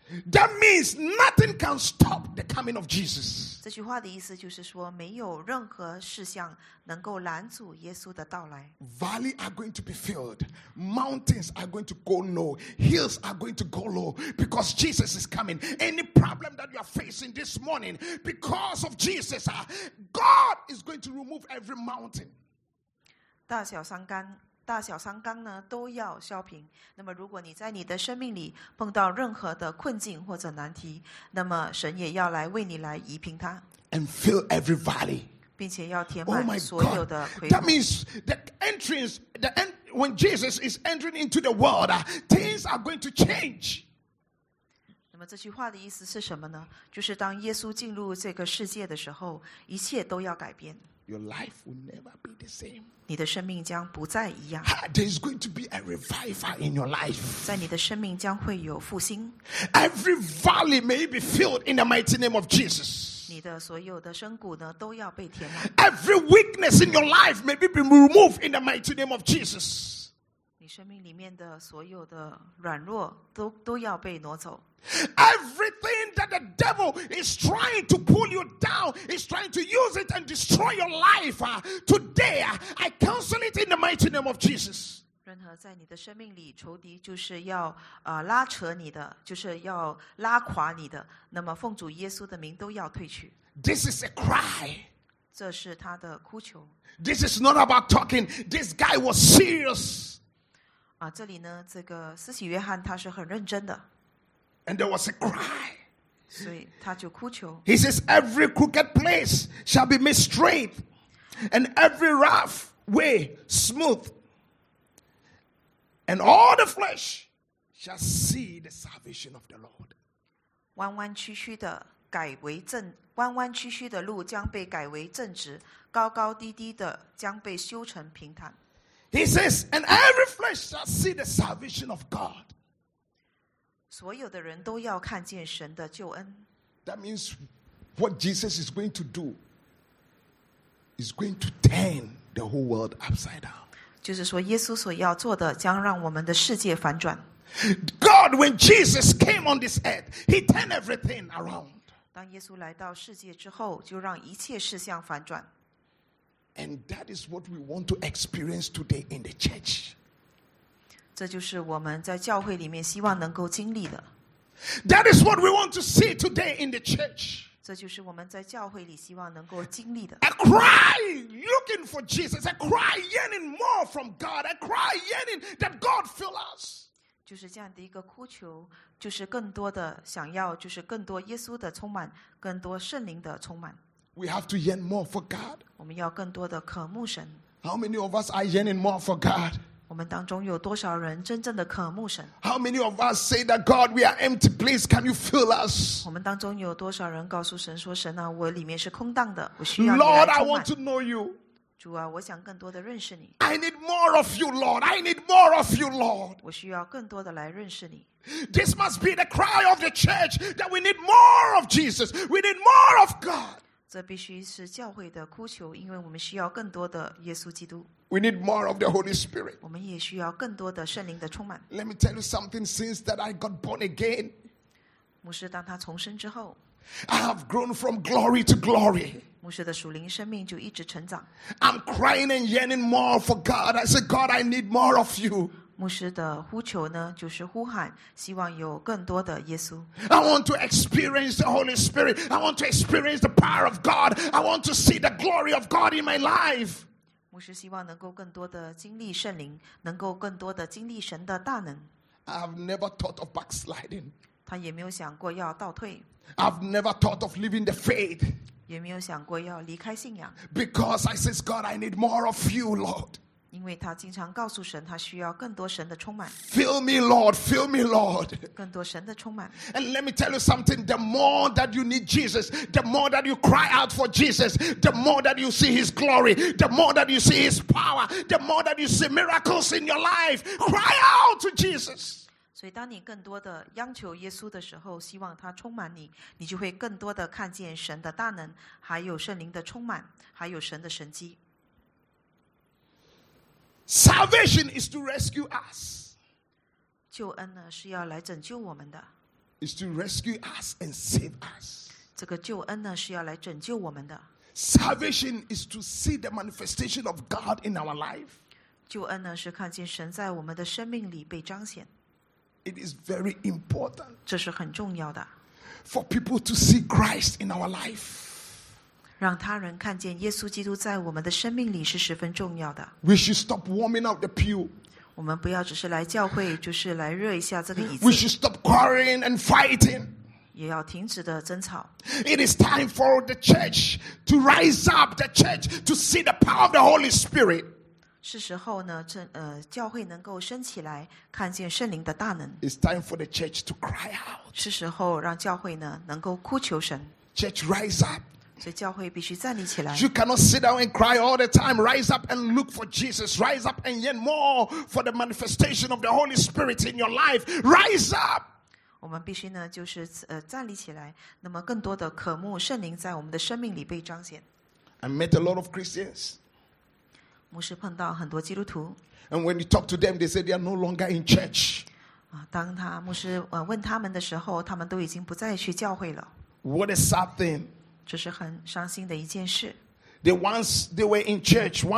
S1: That means nothing can stop the coming of Jesus.
S2: 这句话的意思就是说，没有任何事项能够拦阻耶稣的到来。
S1: Valleys are going to be filled. Mountains are going to go low. Hills are going to go low because Jesus is coming. Any problem that you are facing this morning, because of Jesus, God is going to remove every mountain.
S2: 大小山冈呢都要消平。那么如果你在你的生命里碰到任何的困境或者难题，那么神也要来为你来移平它，
S1: And fill every valley.
S2: 并且要填
S1: Oh
S2: 满
S1: my
S2: 所有
S1: God.
S2: 的亏
S1: That
S2: 空。
S1: means the entrance, when Jesus is entering into the world, things are going to change.
S2: 那么这句话的意思是什么呢？就是当耶稣进入这个世界的时候，一切都要改变，
S1: Your life will never be the same.
S2: 你的生命将不再一样，
S1: There's going to be a revival in your life.
S2: 在你的生命将会有复兴，
S1: Every valley may be filled in the mighty name of Jesus.
S2: 你的所有的深谷呢都要被填满，
S1: Every weakness in your life may be removed in the mighty name of Jesus.
S2: 你生命里面的所有的软弱都要被挪走。
S1: Everything that the devil is trying to pull you down, is trying to use it and destroy your life. Today, I cancel it in the mighty name of Jesus.
S2: 任何在你的生命里仇敌就是要拉扯你的，就是要拉垮你的，那么奉主耶稣的名都要退去。
S1: This is a cry.
S2: 这是他的哭求。
S1: This is not about talking. This guy was serious.
S2: 这里呢，这个施洗约翰他是很认真的，
S1: And there was a cry.
S2: 所以他就哭求。
S1: He says, every crooked place shall be made straight, and every rough way smooth. And all the flesh shall see the salvation of the Lord.
S2: 弯弯曲曲的路将被改为正直，高高低低的将被修成平坦。
S1: He says, and every flesh shall see the salvation of God.
S2: 所有的人都要看见神的救恩。
S1: That means what Jesus is going to do is going to turn the whole world upside down.
S2: 就是说，耶稣所要做的将让我们的世界反转。
S1: God, when Jesus came on this earth, he turned everything around.
S2: 当耶稣来到世界之后，就让一切事项反转。
S1: And that is what we want to experience today in the church.
S2: 这就是我们在教会里面希望能够经历的。
S1: That is what we want to see today in the church.
S2: 这就是我们在教会里希望能够经历的。
S1: A cry looking for Jesus. A cry yearning more from God. A cry yearning that God fill us.
S2: 就是这样的一个哭求，就是更多的想要，就是更多耶稣的充满，更多圣灵的充满。
S1: We have to yearn more for God.
S2: 我们要更多的渴慕神。
S1: How many of us are yearning more for God?
S2: 我们当中有多少人真正的渴慕神？
S1: How many of us say that, God, we are empty, please, can you fill us?
S2: 我们当中有多少人告诉神说：“神啊，我里面是空荡的，我需要你
S1: Lord,
S2: 来
S1: I
S2: 充满
S1: want。to know you.
S2: 主啊，我想更多的认识你，
S1: I need more of you, Lord. I need more of you, Lord.
S2: 我需要更多的来认识你。”
S1: This must be the cry of the church that we need more of Jesus. We need more of God.
S2: 这必须是教会的哭求，因为我们需要更多的耶稣基督，
S1: We need more of the Holy Spirit.
S2: 我们也需要更多的圣灵的充满。
S1: Let me tell you something. Since that I got born again,
S2: 牧师当他重生之后，
S1: I have grown from glory to glory.
S2: 牧师的属灵生命就一直成长。
S1: I'm crying and yearning more for God. I said, God, I need more of you.
S2: 牧师的呼求呢，就是呼喊，希望有更多的耶稣。
S1: I want to experience the Holy Spirit. I want to experience the power of God. I want to see the glory of God in my life.
S2: 牧师希望能够更多的经历圣灵，能够更多的经历神的大能。
S1: I've never thought of backsliding.
S2: 他也没有想过要倒退，
S1: I've never thought of leaving the faith.
S2: 也没有想过要离开信仰，
S1: Because I says, God, I need more of you, Lord.
S2: 因为他经常告诉神，他需要更多神的充满，
S1: Fill me, Lord. Fill me, Lord.
S2: 更多神的充满。
S1: And let me tell you something. The more that you need Jesus, the more that you cry out for Jesus, the more that you see his glory, the more that you see his power, the more that you see miracles in your life. Cry out to Jesus.
S2: 所以当你更多的央求耶稣的时候，希望他充满你，你就会更多的看见神的大能，还有圣灵的充满，还有神的神迹。
S1: Salvation is to rescue us.
S2: 救恩呢是要来拯救我们的。
S1: is to rescue us and save us.
S2: 这个救恩呢是要来拯救我们的。
S1: Salvation is to see the manifestation of God in our life.
S2: 救恩呢是看见神在我们的生命里被彰显，
S1: It is very important
S2: 这是很重要的。
S1: for people to see Christ in our life.
S2: 让他人看见耶稣基督在我们的生命里是十分重要的。
S1: We should stop warming up the pew.
S2: 我们不要只是来教会，就是来热一下这个椅
S1: We
S2: 子，
S1: should stop quarreling and fighting.
S2: 也要停止的争吵。
S1: It is time for the church to rise up, the church to see the power of the Holy Spirit.
S2: 是时候呢，教会能够升起来，看见圣灵的大能。
S1: It's time for the church to cry out.
S2: 是时候让教会呢能够哭求神，
S1: Church, rise up.
S2: 所以教会必须站立起来。
S1: You cannot sit down and cry all the time. Rise up and look for Jesus. Rise up and yearn more for the manifestation of the Holy Spirit in your life. Rise up.
S2: 我们必须呢，就是站立起来，那么更多的渴慕圣灵在我们的生命里被彰显。
S1: I met a lot of Christians.
S2: 牧师碰到很多基督徒
S1: And when you talk to them, they say they are no longer in church.
S2: 啊，当牧师问他们的时候，他们都已经不再去教会了，
S1: What a sad thing.
S2: 这是很伤心的一件事。
S1: Once they were in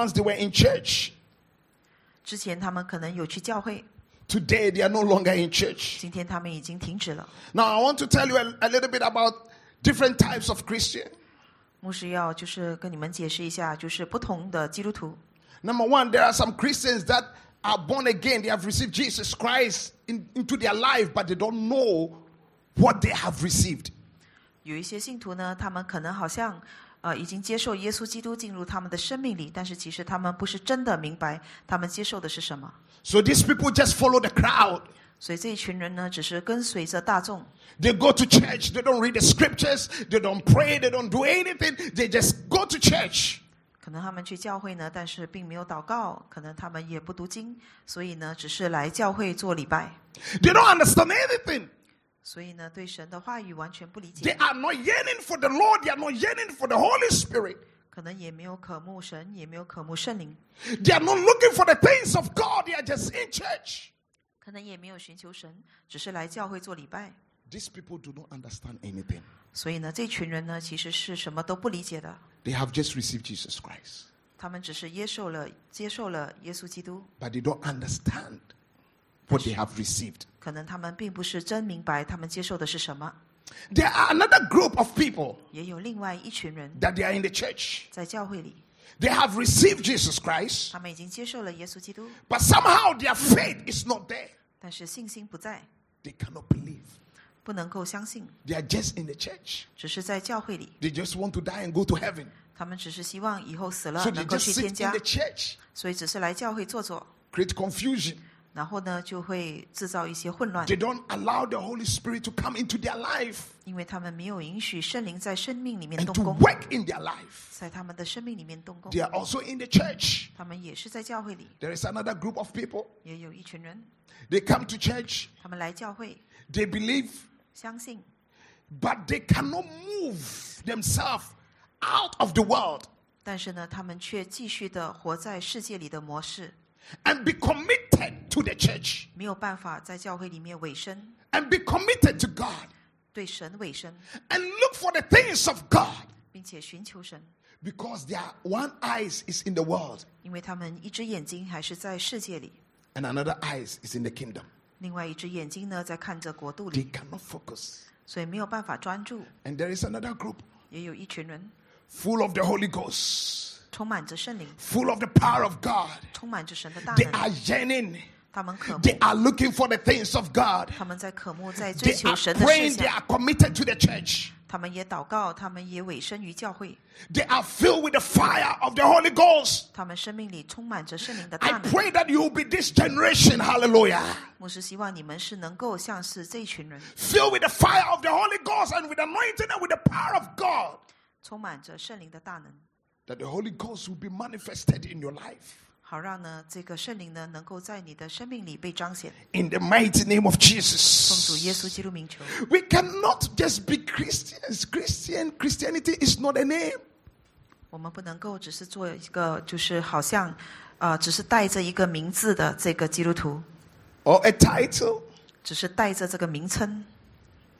S1: church.
S2: 之前他们可能有去教会，
S1: Today they are no longer in church.
S2: 今天他们已经停止了。
S1: Now I want to tell you a little bit about different types of Christian.
S2: 牧师要就是跟你们解释一下，就是不同的基督徒。
S1: Number one, there are some Christians that are born again. They have received Jesus Christ into their life, but they don't know what they have received.
S2: 有一些信徒呢，他们可能好像已经接受耶稣基督进入他们的生命里，但是其实他们不是真的明白他们接受的是什么。
S1: So these people just follow the crowd.
S2: 所以这一群人呢，只是跟随着大众。
S1: They go to church. They don't read the scriptures. They don't pray. They don't do anything. They just go to church.
S2: 可能他们去教会呢，但是并没有祷告，可能他们也不读经，所以呢，只是来教会做礼拜。
S1: They don't understand anything.
S2: 所以呢，对神的话语完全不理
S1: They
S2: 解，
S1: are not yearning for the Lord. They are not yearning for the Holy Spirit.
S2: 可能也没有渴慕神，也没有渴慕圣灵，
S1: They are not looking for the things of God. They are just in church.
S2: 可能也没有寻求神，只是来教会做礼拜。
S1: These people do not understand anything.
S2: 所以呢，这群人呢，其实是什么都不理解的，
S1: They have just received Jesus Christ,
S2: 他们只是接受了耶稣基督，
S1: but they don't understand what they have received.
S2: 可能他们并不是真明白他们接受的是什么。
S1: There are another group of people
S2: 也有另外一群人
S1: that they are in the church.
S2: 在教会里，
S1: They have received Jesus Christ,
S2: 他们已经接受了耶稣基督，
S1: but somehow their faith is not there.
S2: 但是信心不在，
S1: They cannot believe.
S2: 不能够相信，
S1: They are just in the church.
S2: 只是在教会里，
S1: They just want to die and go to heaven.
S2: 他们只是希望以后死了
S1: So they
S2: 能够
S1: just
S2: 去
S1: sit
S2: 天
S1: in
S2: 家
S1: the，church,
S2: 所以只是来教会坐坐，
S1: create confusion.
S2: 然后呢就会制造一些混乱，
S1: They don't allow the Holy Spirit to come into their life
S2: 因为他们没有允许圣灵在生命里面
S1: and
S2: 动
S1: to
S2: 工，
S1: work in their life.
S2: 在他们的生命里面动工
S1: They，are also in the church.
S2: 他们也是在教会里，
S1: There is another group of people.
S2: 也有一群人，
S1: They come to church.
S2: 他们来教会，
S1: They believe,
S2: 相信，
S1: but they cannot move themselves out of the world
S2: 但是呢，他们却继续的活在世界里的模式，
S1: and be committed to the church
S2: 没有办法在教会里面委身，
S1: and be committed to God
S2: 对神委身，
S1: and look for the things of God
S2: 并且寻求神，
S1: because their one eyes is in the world
S2: 因为他们一只眼睛还是在世界里，
S1: and another eyes is in the kingdom.
S2: 另外一只眼睛呢在看着国度
S1: They
S2: 里，
S1: cannot focus.
S2: 所以没有办法专注。
S1: And there is another group
S2: 也有一群人
S1: full of the Holy Ghost,
S2: 充满着圣灵，
S1: full of the power of God.
S2: 充满着神的大
S1: They
S2: 能，
S1: are yearning.
S2: 他们渴慕，
S1: They are looking for the things of God.
S2: 他们在渴慕，在追
S1: They
S2: 求
S1: are
S2: 神的事
S1: praying. They
S2: 项，
S1: are committed to the church.
S2: 他们也祷告，他们也委身于教会，
S1: They are filled with the fire of the Holy Ghost.
S2: 他们生命里充满着圣灵的
S1: I
S2: 大能。
S1: pray that you will be this generation. Hallelujah.
S2: 牧师希望你们是能够像是这一群人，
S1: Filled with the fire of the Holy Ghost and with anointing and with the power of God.
S2: 充满着圣灵的大能，
S1: That the Holy Ghost will be manifested in your life.
S2: 好让呢这个圣灵呢能够在你的生命里被彰显。
S1: In the mighty name of
S2: 奉主
S1: Jesus.
S2: 耶稣基督名求，
S1: We cannot just be Christians. Christianity is not a name.
S2: 我们不能够只是做一个就是好像只是带着一个名字的这个基督徒，
S1: Or a title.
S2: 只是带着这个名称。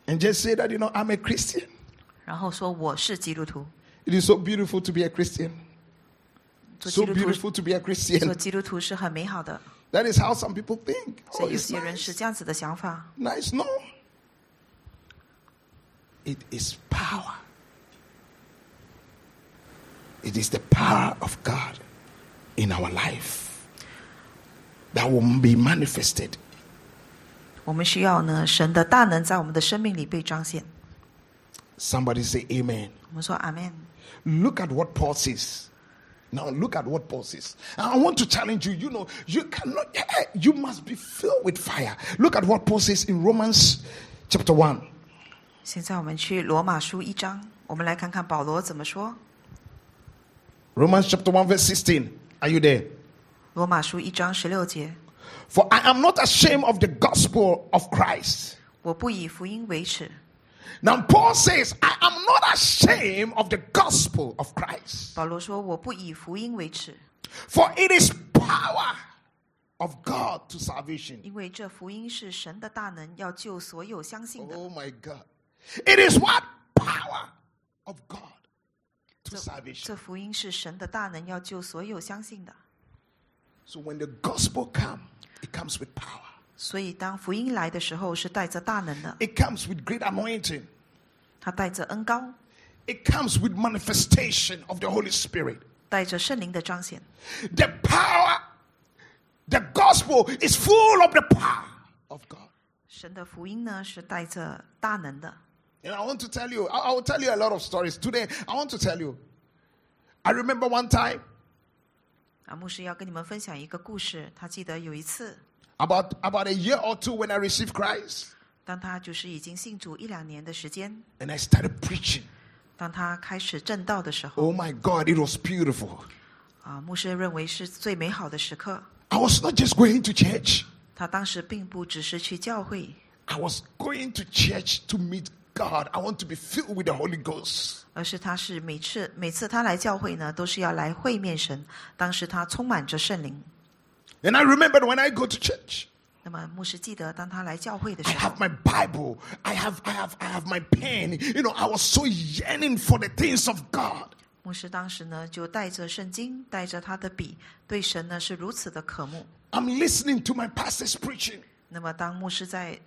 S1: And just say that, I'm a Christian.
S2: 然后说我是基督徒。
S1: It is so beautiful to be a Christian.
S2: 做
S1: So
S2: 基督徒，
S1: beautiful to be a
S2: 做
S1: Christian.
S2: 基督徒是很美好的，
S1: That is how some people think.
S2: 所
S1: Oh,
S2: 以有
S1: it's
S2: 些人是
S1: nice.
S2: 这样子的想法。
S1: Nice, no. It is power. It is the power of God in our life that will be manifested.
S2: 我们需要呢，神的大能在我们的生命里被彰显。
S1: Somebody say amen.
S2: 我们说阿门。
S1: Look at what Paul says. Now look at what Paul says. I want to challenge you. You cannot, you must be filled with fire. Look at what Paul says in Romans chapter 1.
S2: 现在我们去罗马书1章，我们来看看保罗怎么说。
S1: Romans chapter 1 verse 16. Are you there?
S2: 罗马书1章16节，
S1: For I am not ashamed of the gospel of Christ.
S2: 我不以福音为耻。
S1: Now Paul says, I am not ashamed of the gospel of Christ.
S2: 保罗说，我不以福音为耻，
S1: For it is power of God to salvation.
S2: 因为这福音是神的大能，要救所有相信的。
S1: Oh my God. It is what? Power of God to salvation.
S2: 这福音是神的大能，要救所有相信的。
S1: So when the gospel comes, it comes with power.
S2: 所以当福音来的时候，是带着大能的，
S1: It comes with great anointing.
S2: 它带着恩膏，
S1: It comes with manifestation of the Holy Spirit.
S2: 带着圣灵的彰显。
S1: The power, the gospel is full of the power of God.
S2: 神的福音呢，是带着大能的。
S1: And I want to tell you, I will tell you a lot of stories. Today, I want to tell you, I remember one time,
S2: 牧师要跟你们分享一个故事。他记得有一次，
S1: about a year or two when I received Christ,
S2: 当他就是已经信主1-2年的时间，
S1: and I started preaching.
S2: 当他开始正道的时候，
S1: Oh my God, it was beautiful.
S2: 牧师认为是最美好的时刻。
S1: I was not just going to church.
S2: 他当时并不只是去教会，
S1: I was going to church to meet God. I want to be filled with the Holy Ghost.
S2: 而是他是每次他来教会呢，都是要来会面神。当时他充满着圣灵。
S1: And I remembered when I go to church,
S2: 那么牧师记得，当他来教会的
S1: I
S2: 时候
S1: have，my Bible. I have my pen. I was so yearning for the things of God.
S2: 牧师当时呢就带着圣经，带着他的笔，对神呢是如此的渴慕。
S1: I'm listening to my pastors preaching.
S2: 那么当牧师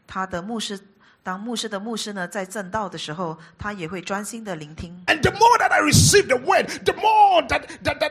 S2: 的牧师呢在正道的时候，他也会专心的聆听。
S1: And the more that I receive the word, the more that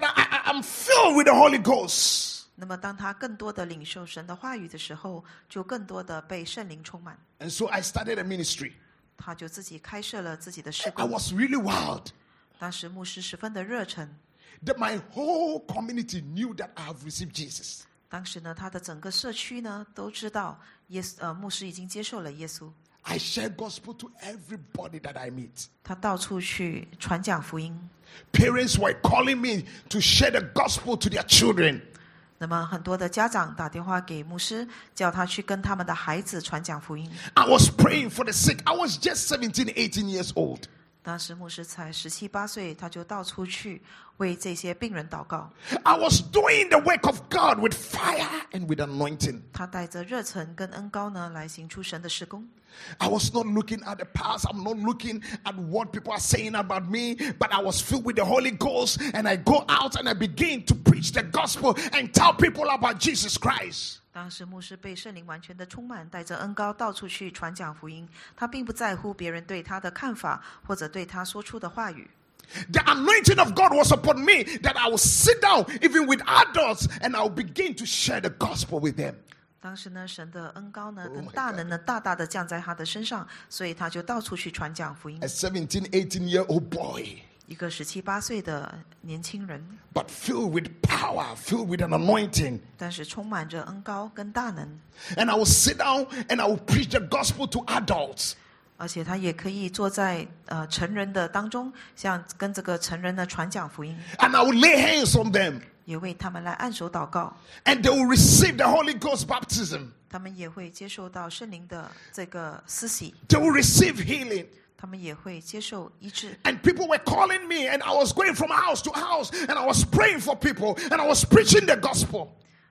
S1: I'm filled with the Holy Ghost.
S2: 那么当他更多的领受神的话语的时候，就更多的被圣灵充满。
S1: And so I started a ministry.
S2: 他就自己开设了自己的事
S1: I
S2: 工。
S1: was really wild.
S2: 当时牧师十分的热忱。
S1: That my whole community knew that I have received Jesus.
S2: 当时呢，他的整个社区呢都知道牧师已经接受了耶稣。
S1: I share gospel to everybody that I meet.
S2: 他到处去传讲福音。
S1: Parents were calling me to share the gospel to their children.
S2: 那么很多的家长打电话给牧师，叫他去跟他们的孩子传讲福音。
S1: I was praying for the sick. I was just 17, 18 years old.
S2: 当时牧师才17、18岁，他就到处去为这些病人祷告。
S1: I was doing the work of God with fire and with anointing.
S2: 他带着热忱跟恩膏呢，来行出神的事工。
S1: I was not looking at the past. I'm not looking at what people are saying about me, but I was filled with the Holy Ghost, and I go out and I begin to preach the gospel and tell people about Jesus Christ.
S2: 当时牧师被圣灵完全的充满，带着恩膏到处去传讲福音。他并不在乎别人对他的看法，或者对他说出的话语。
S1: The anointing of God was upon me that I would sit down even with adults and I would begin to share the gospel with them.
S2: 当时呢，神的恩膏呢
S1: Oh
S2: 跟
S1: my
S2: 大能呢大大的降在他的身上，所以他就到处去传讲福音
S1: A。17, 18-year-old boy,
S2: 一个17、18岁的年轻人，
S1: but filled with power, filled with an anointing.
S2: 但是充满着恩膏跟大能，
S1: And I would sit down and I would preach the gospel to adults.
S2: 而且他也可以坐在成人的当中，像跟这个成人呢传讲福音，
S1: And I would lay hands on them.
S2: 也为他们来按手祷告。
S1: And they will receive the Holy Ghost baptism.
S2: 他们也会接受到圣灵的这个施洗，
S1: They will receive healing.
S2: 他们也会接受医治。
S1: And people were calling me, and I was going from house to house, and I was praying for people, and I was preaching the gospel.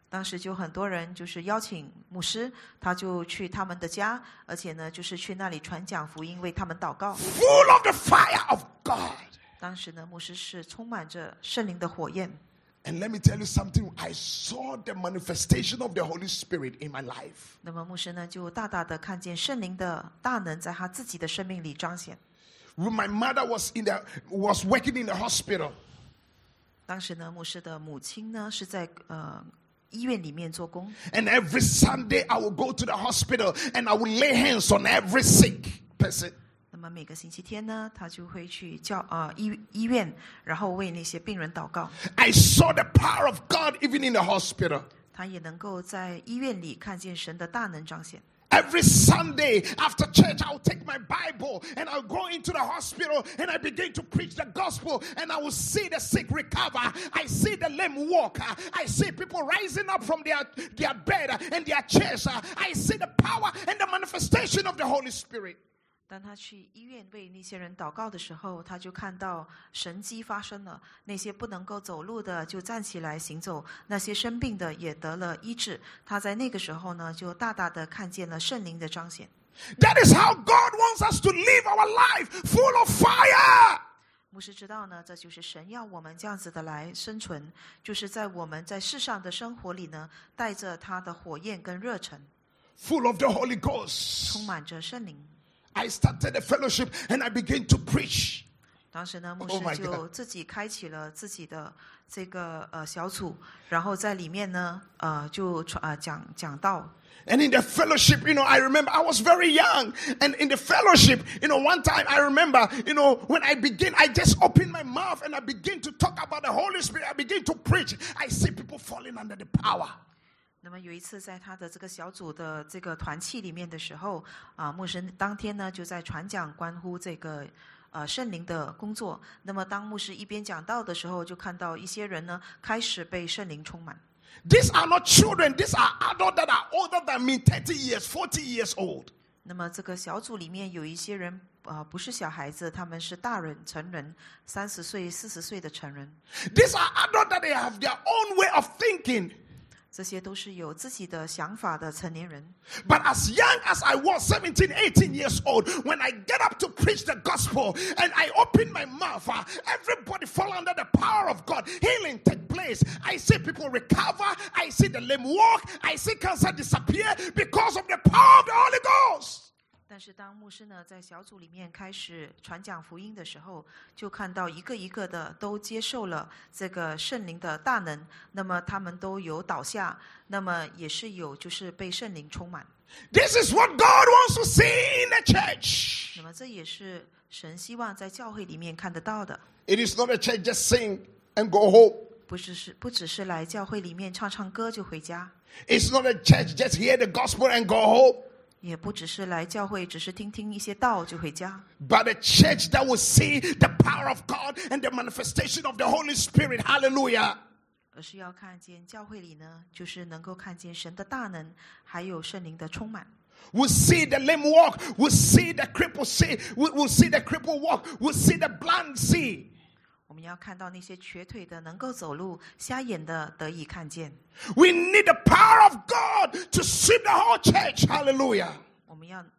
S2: 当时就很多人就是邀请牧师，他就去他们的家，而且呢，就是去那里传讲福音，为他们祷告。
S1: Full of the fire of God.
S2: 当时呢，牧师是充满着圣灵的火焰。
S1: And let me tell you something. I saw the manifestation of the Holy Spirit in my life.
S2: 那么牧师呢，就大大的看见圣灵的大能在他自己的生命里彰显。
S1: When my mother was working in the hospital.
S2: 当时呢，牧师的母亲呢是在医院里面做工。
S1: And every Sunday I will go to the hospital and I will lay hands on every sick person.
S2: 那么每个星期天呢，他就会去医院，然后为那些病人祷告。
S1: I saw the power of God even in the hospital.
S2: 他也能够在医院里看见神的大能彰显。
S1: Every Sunday after church, I'll take my Bible and I'll go into the hospital and I begin to preach the gospel and I will see the sick recover. I see the lame walk. I see people rising up from their bed and their chairs. I see the power and the manifestation of the Holy Spirit.
S2: 当他去医院为那些人祷告的时候，他就看到神迹发生了，那些不能够走路的就站起来行走，那些生病的也得了医治。他在那个时候呢，就大大的看见了圣灵的彰显。
S1: That is how God wants us to live our life, full of fire.
S2: 牧师知道呢，这就是神要我们这样子的来生存，就是在我们在世上的生活里呢，带着他的火焰跟热忱，
S1: Full of the Holy Ghost.
S2: 充满着圣灵。
S1: I started a fellowship and I began to preach.
S2: 当时呢，牧师就自己开启了自己的这个小组，然后在里面呢，就讲道。
S1: And in the fellowship, I remember I was very young. And in the fellowship, one time I remember, when I begin, I just open my mouth and I begin to talk about the Holy Spirit. I begin to preach. I see people falling under the power.
S2: 那么有一次在他的这个小组的这个团契里面的时候，牧师当天呢就在传讲关乎这个圣灵的工作。那么当牧师一边讲道的时候，就看到一些人呢开始被圣灵充满。
S1: These are not children. These are adults that are older than me, 30 years, 40 years old.
S2: 那么这个小组里面有一些人不是小孩子，他们是大人、成人，30岁、40岁的成人。
S1: These are adults that they have their own way of thinking.
S2: 这些都是有自己的想法的成年人。
S1: But as young as I was, 17, 18 years old, when I get up to preach the gospel and I open my mouth, everybody fall under the power of God. Healing take place. I see people recover. I see the lame walk. I see cancer disappear because of the power of the Holy Ghost.
S2: 但是当牧师呢在小组里面开始传讲福音的时候，就看到一个一个的都接受了这个圣灵的大能，那么他们都有倒下，那么也是有就是被圣灵充满。
S1: This is what God wants to see in the church.
S2: 那么这也是神希望在教会里面看得到的。
S1: It is not a church just sing and go home.
S2: 不只是来教会里面唱唱歌就回家。
S1: It's not a church just hear the gospel and go home.
S2: 也不只是来教会只是听听一些道就回家。
S1: But a church that will see the power of God and the manifestation of the Holy Spirit. Hallelujah.
S2: 而是要看见教会里呢，就是能够看见神的大能，还有圣灵的充满。
S1: We'll see the lame walk. We'll see the cripple see. We'll see the cripple walk. We'll see the blind see.
S2: 我们要看到那些瘸腿的能够走路，瞎眼的得以看见。
S1: We need the power of God to sweep the whole church. Hallelujah.
S2: 我们要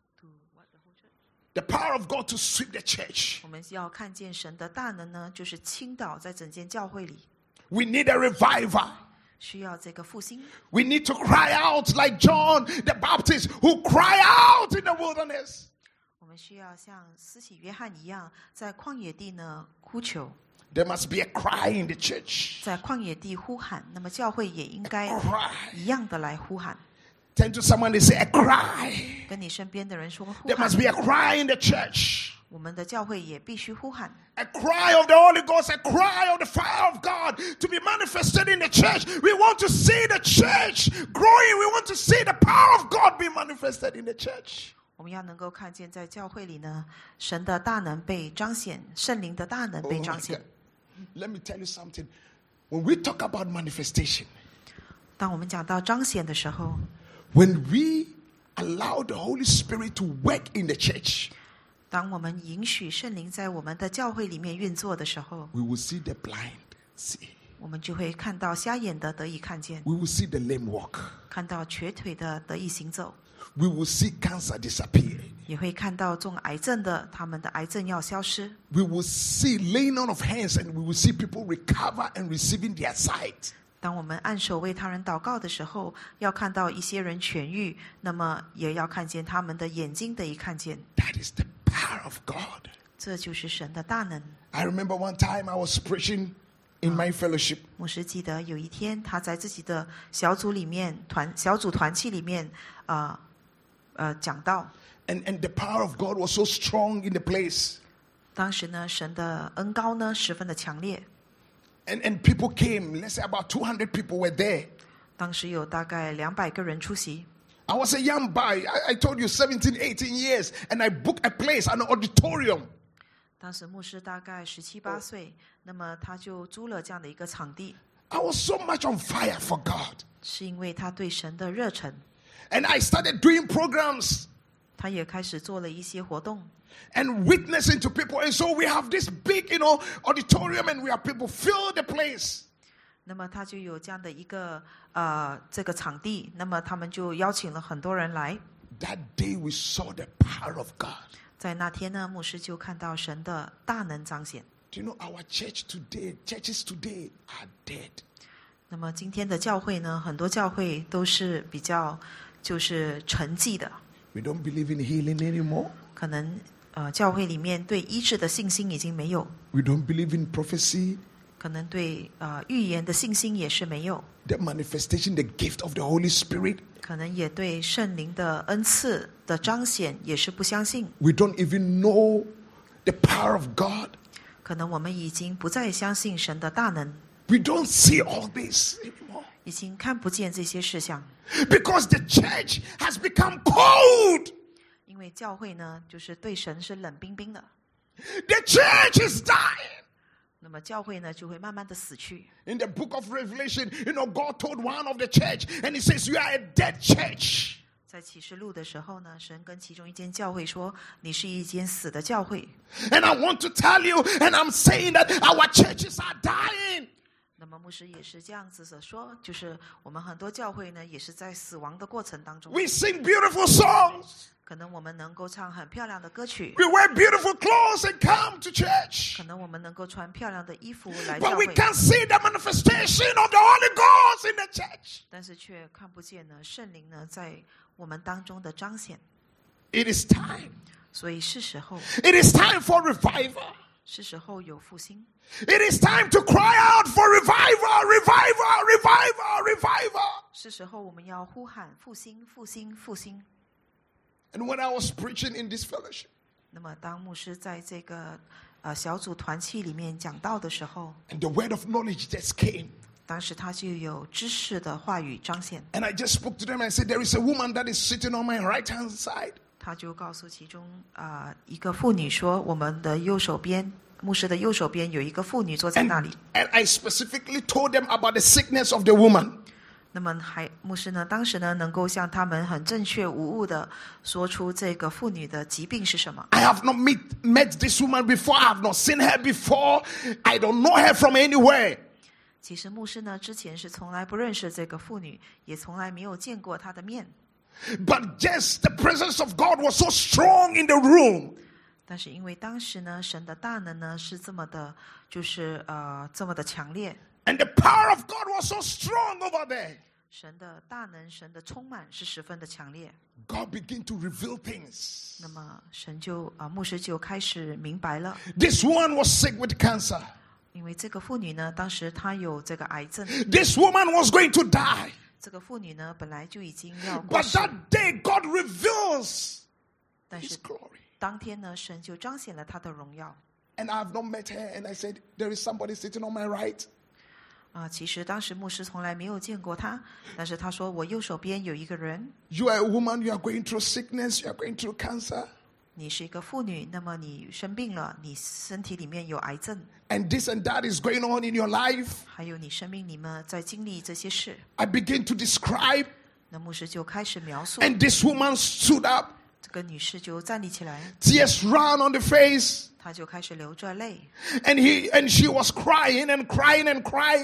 S1: The power of God to sweep the church.
S2: 我们要看见神的大能呢，就是倾倒在整间教会里。
S1: We need a revival.
S2: 需要这个复兴。
S1: We need to cry out like John the Baptist who cry out in the wilderness.
S2: 我们需要像施洗约翰一样，在旷野地呢呼求。
S1: There must be a cry in the church.
S2: 在旷野地呼喊，那么教会也应该
S1: Cry.
S2: 一样的来呼喊。
S1: Turn to someone and say a cry.
S2: 跟你身边的人说呼
S1: There
S2: 喊
S1: must。be a cry in the church.
S2: 我们的教会也必须呼喊。
S1: A cry of the Holy Ghost, a cry of the fire of God to be manifested in the church. We want to see the church growing. We want to see the power of God be manifested in the church.
S2: 我们要能够看见在教会里呢，神的大能被彰显，圣灵的大能被
S1: Oh
S2: 彰
S1: my
S2: 显
S1: God.。Let me tell you something. When we talk about manifestation,
S2: 当我们讲到彰显的时候，
S1: when we allow the Holy Spirit to work in the church,
S2: 当我们允许圣灵在我们的教会里面运作的时候，
S1: we will see the blind see.
S2: 我们就会看到瞎眼的得以看见，
S1: We will see the lame walk.
S2: 看到瘸腿的得以行走，
S1: We will see cancer disappear.
S2: 也会看到中癌症的他们的癌症要消失。
S1: We will see laying on of hands, and we will see people recover and receiving their sight.
S2: 当我们按手为他人祷告的时候，要看到一些人痊愈，那么也要看见他们的眼睛得以看见。
S1: That is the power of God.
S2: 这就是神的大能。
S1: I remember one time I was preaching in my fellowship.
S2: 牧师记得有一天，他在自己的小组里面小组团契里面，讲道。
S1: And the power of God was so strong in the place.
S2: 当时呢，神的恩膏呢十分的强烈。
S1: And people came. Let's say about 200 people were there.
S2: 当时有大概200个人出席。
S1: I was a young boy. I told you 17, 18 years. And I booked a place, an auditorium.
S2: 当时牧师大概17、18岁，那么他就租了这样的一个场地。
S1: I was so much on fire for God.
S2: 是因为他对神的热忱，
S1: And I started doing programs
S2: 他也开始做了一些活动，
S1: and witnessing to people. And so we have this big, auditorium, and we have people fill the place.
S2: 那么他就有这样的一个这个场地，那么他们就邀请了很多人来。
S1: That day we saw the power of God.
S2: 在那天呢，牧师就看到神的大能彰显。
S1: Do you know our churches today are dead?
S2: 那么今天的教会呢，很多教会都是比较就是沉寂的，
S1: We don't believe in healing anymore.
S2: 可能教会里面对医治的信心已经没有，
S1: We don't believe in prophecy,
S2: 可能对预言的信心也是没有，
S1: the manifestation, the gift of the Holy Spirit.
S2: 可能也对圣灵的恩赐的彰显也是不相信。
S1: We don't even know the power of God.
S2: 可能我们已经不再相信神的大能，
S1: We don't see all this anymore.
S2: 已经看不见这些事项，
S1: Because the church has become cold.
S2: 因为教会呢，就是对神是冷冰冰的，
S1: The church is dying.
S2: 那么教会呢就会慢慢的死去。
S1: In the book of Revelation, God told one of the church, and he says, you are a dead church.
S2: 在启示录的时候呢，神跟其中一间教会说：“你是一间死的教会。
S1: And I want to tell you, and I'm saying that our churches are dying. ”
S2: 那么牧师也是这样子的说，就是我们很多教会呢，也是在死亡的过程当中。
S1: We sing beautiful songs.
S2: 可能我们能够唱很漂亮的歌曲，
S1: We wear beautiful clothes and come to church.
S2: 可能我们能够穿漂亮的衣服来教
S1: But we
S2: 会，
S1: can't see the manifestation of the Holy Ghost in the church.
S2: 但是却看不见呢圣灵呢在我们当中的彰显。
S1: It is time.
S2: 所以是时候，
S1: It is time for revival.
S2: 是时候有复兴，
S1: It is time to cry out for revival, revival, revival, revival.
S2: 是时候我们要呼喊复兴，复兴，复兴。
S1: And when I was preaching in this fellowship,
S2: 那么当牧师在这个小组团契里面讲道的时候，
S1: and the word of knowledge just came.
S2: 当时他就有知识的话语彰显，
S1: And I just spoke to them and I said, there is a woman that is sitting on my right-hand side.
S2: 他就告诉其中一个妇女说，我们的右手边，牧师的右手边有一个妇女坐在那里。
S1: And I specifically told them about the sickness of the woman.
S2: 那么牧师呢，当时呢能够向他们很正确无误的说出这个妇女的疾病是什么。
S1: I have not met this woman before. I have not seen her before. I don't know her from anywhere.
S2: 其实牧师呢之前是从来不认识这个妇女，也从来没有见过她的面。
S1: But just the presence of God was so strong in the room.
S2: 但是因为当时呢，神的大能呢是这么的，就是这么的强烈。
S1: And the power of God was so strong over there.
S2: 神的大能，神的充满是十分的强烈。
S1: God began to reveal things.
S2: 那么神就牧师就开始明白了，
S1: This woman was sick with cancer.
S2: 因为这个妇女呢，当时她有这个癌症，
S1: This woman was going to die.
S2: 这个妇女呢本来就已经要过
S1: But
S2: 世，
S1: that day God reveals
S2: 但
S1: His
S2: 是
S1: glory.
S2: 当天呢，神就彰显了他的荣耀。
S1: And I have not met her. And I said, there is somebody sitting on my right.
S2: 其实当时牧师从来没有见过她，但是他说我右手边有一个人，
S1: You are a woman. You are going through sickness. You are going through cancer.
S2: 你是一个妇女，那么你生病了，你身体里面有癌症，
S1: And this and that is going on in your life.
S2: 还有你生命里面在经历这些事。
S1: I begin to describe.
S2: 那牧师就开始描述，
S1: And this woman stood up.
S2: 这个女士就站立起来，
S1: Tears ran on the face.
S2: 她就开始流着泪，
S1: And she was crying and crying and crying.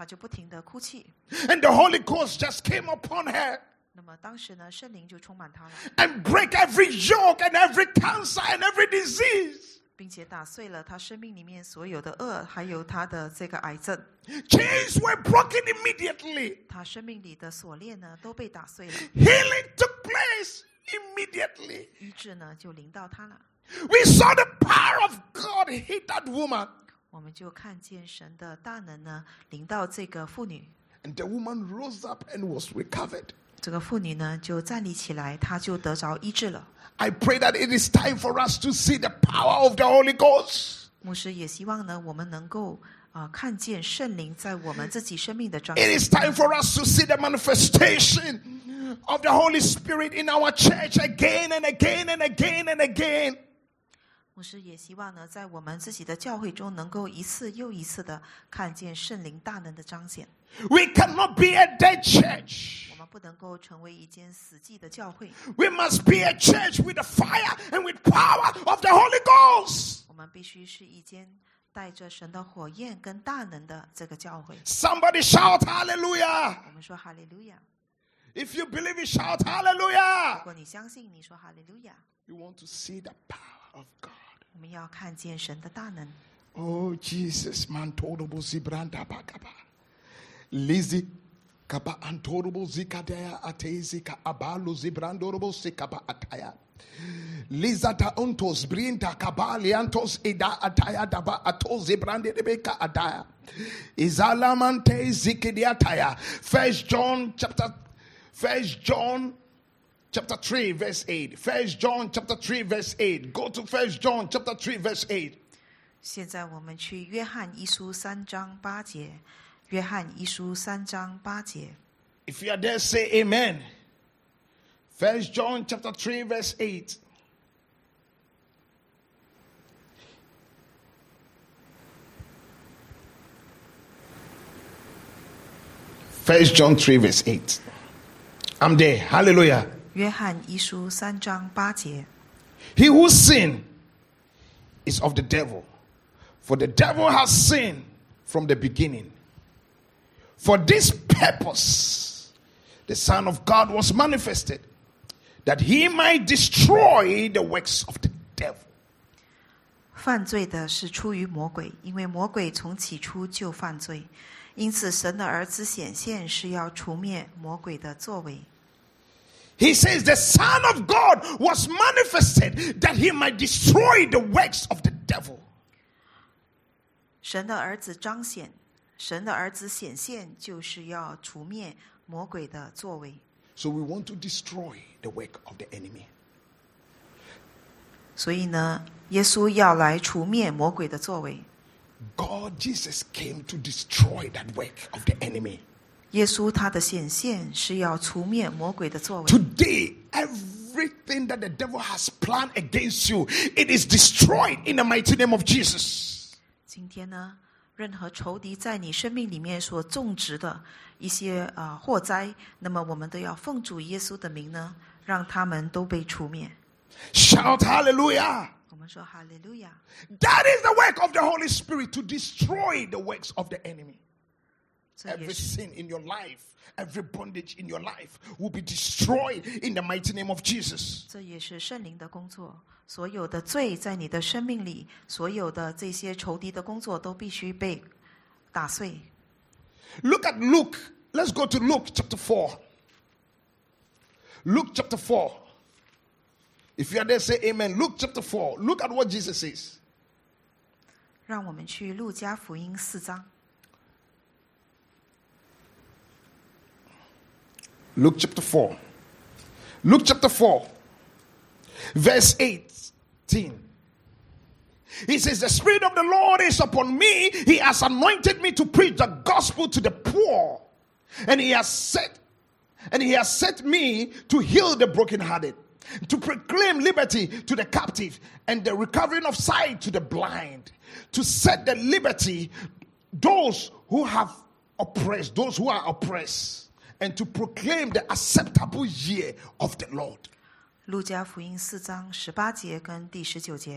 S2: 他就不停地哭泣。
S1: And the Holy Ghost just came upon her
S2: 那么当时呢，圣灵就充满他了，
S1: and break every yoke and every cancer and every disease.
S2: 并且打碎了他生命里面所有的恶，还有他的这个癌症。
S1: Chains were broken immediately.
S2: 他生命里的锁链呢都被打碎了，
S1: Healing took place immediately.
S2: 医治呢就临到他了。
S1: We saw the power of God hit that woman.
S2: 我们就看见神的大能呢临到这个妇女，
S1: And the woman rose up and was recovered.
S2: 这个妇女呢就站立起来，她就得着医治了。
S1: I pray that it is time for us to see the power of the Holy Ghost.
S2: 牧师也希望呢我们能够看见圣灵在我们自己生命的彰
S1: It
S2: 显。
S1: is time for us to see the manifestation of the Holy Spirit in our church again and again and again and again.
S2: 牧师也希望呢在我们自己的教会中能够一次又一次的看见圣灵大能的彰显。
S1: We cannot be a dead church.
S2: 我们不能够成为一间死寂的教会，
S1: We must be a church with the fire and with power of the Holy Ghost.
S2: 我们必须是一间带着神的火焰跟大能的这个教会。
S1: Somebody shout hallelujah.
S2: 我们说哈利路亚，
S1: If you believe it, shout
S2: 如
S1: hallelujah.
S2: 果你相信，你说哈利路亚。
S1: You want to see the power of God.
S2: 我们要看见神的大能。
S1: Oh, Jesus, man, todobo zibranda bakaba. Lizi kaba antorobo zikadaya atezi ka abalo zibrandorobo sikaba ataya. Lizata ontos brinda kabali antos ida ataya daba atos zibrande debeka ataya. Izalamante zikidiataya. 1 John chapter 3 verse 8. 1 John chapter 3 verse 8. Go to 1 John chapter 3 verse 8.
S2: 现在我们去约翰一书3章8节，约翰一书3章8节。
S1: If you are there, say amen. 1 John chapter 3 verse 8. First John 3 verse 8. I'm there. Hallelujah.
S2: 约翰一书3章8节。
S1: He who sinned is of the devil, for the devil has sinned from the beginning. For this purpose, the Son of God was manifested, that he might destroy the works of the devil.
S2: 犯罪的是出于魔鬼，因为魔鬼从起初就犯罪，因此神的儿子显现是要除灭魔鬼的作为。
S1: He says the Son of God was manifested that he might destroy the works of the devil.
S2: 神的儿子彰显，神的儿子显现，就是要除灭魔鬼的作为。
S1: So we want to destroy the work of the enemy.
S2: 所以呢，耶稣要来除灭魔鬼的作为。
S1: God, Jesus came to destroy that work of the enemy.
S2: 耶稣他的显现是要除灭魔鬼的作为。
S1: Today, everything that the devil has planned against you, it is destroyed in the mighty name of Jesus.
S2: 今天呢，任何仇敌在你生命里面所种植的一些祸灾，那么我们都要奉主耶稣的名呢，让他们都被除灭。
S1: Shout hallelujah.
S2: 我们说哈利路亚，
S1: That is the work of the Holy Spirit, to destroy the works of the enemy.
S2: 这也
S1: Every
S2: 是
S1: sin in your life, every bondage in your life will be destroyed in the mighty name of Jesus.
S2: 这也是圣灵的工作。所有的罪在你的生命里，所有的这些仇敌的工作都必须被打碎。
S1: Look at Luke. Let's go to Luke chapter 4. Luke chapter 4. If you are there, say amen. Luke chapter 4. Look at what Jesus says.
S2: 让我们去路加福音4章。
S1: Luke chapter 4. Luke chapter 4. Verse 18. He says, the Spirit of the Lord is upon me. He has anointed me to preach the gospel to the poor. And he has set me to heal the brokenhearted, to proclaim liberty to the captive and the recovering of sight to the blind, to set the liberty those who have oppressed, those who are oppressed, and to proclaim the acceptable year of the Lord.
S2: 路加福音4章18节跟第19节，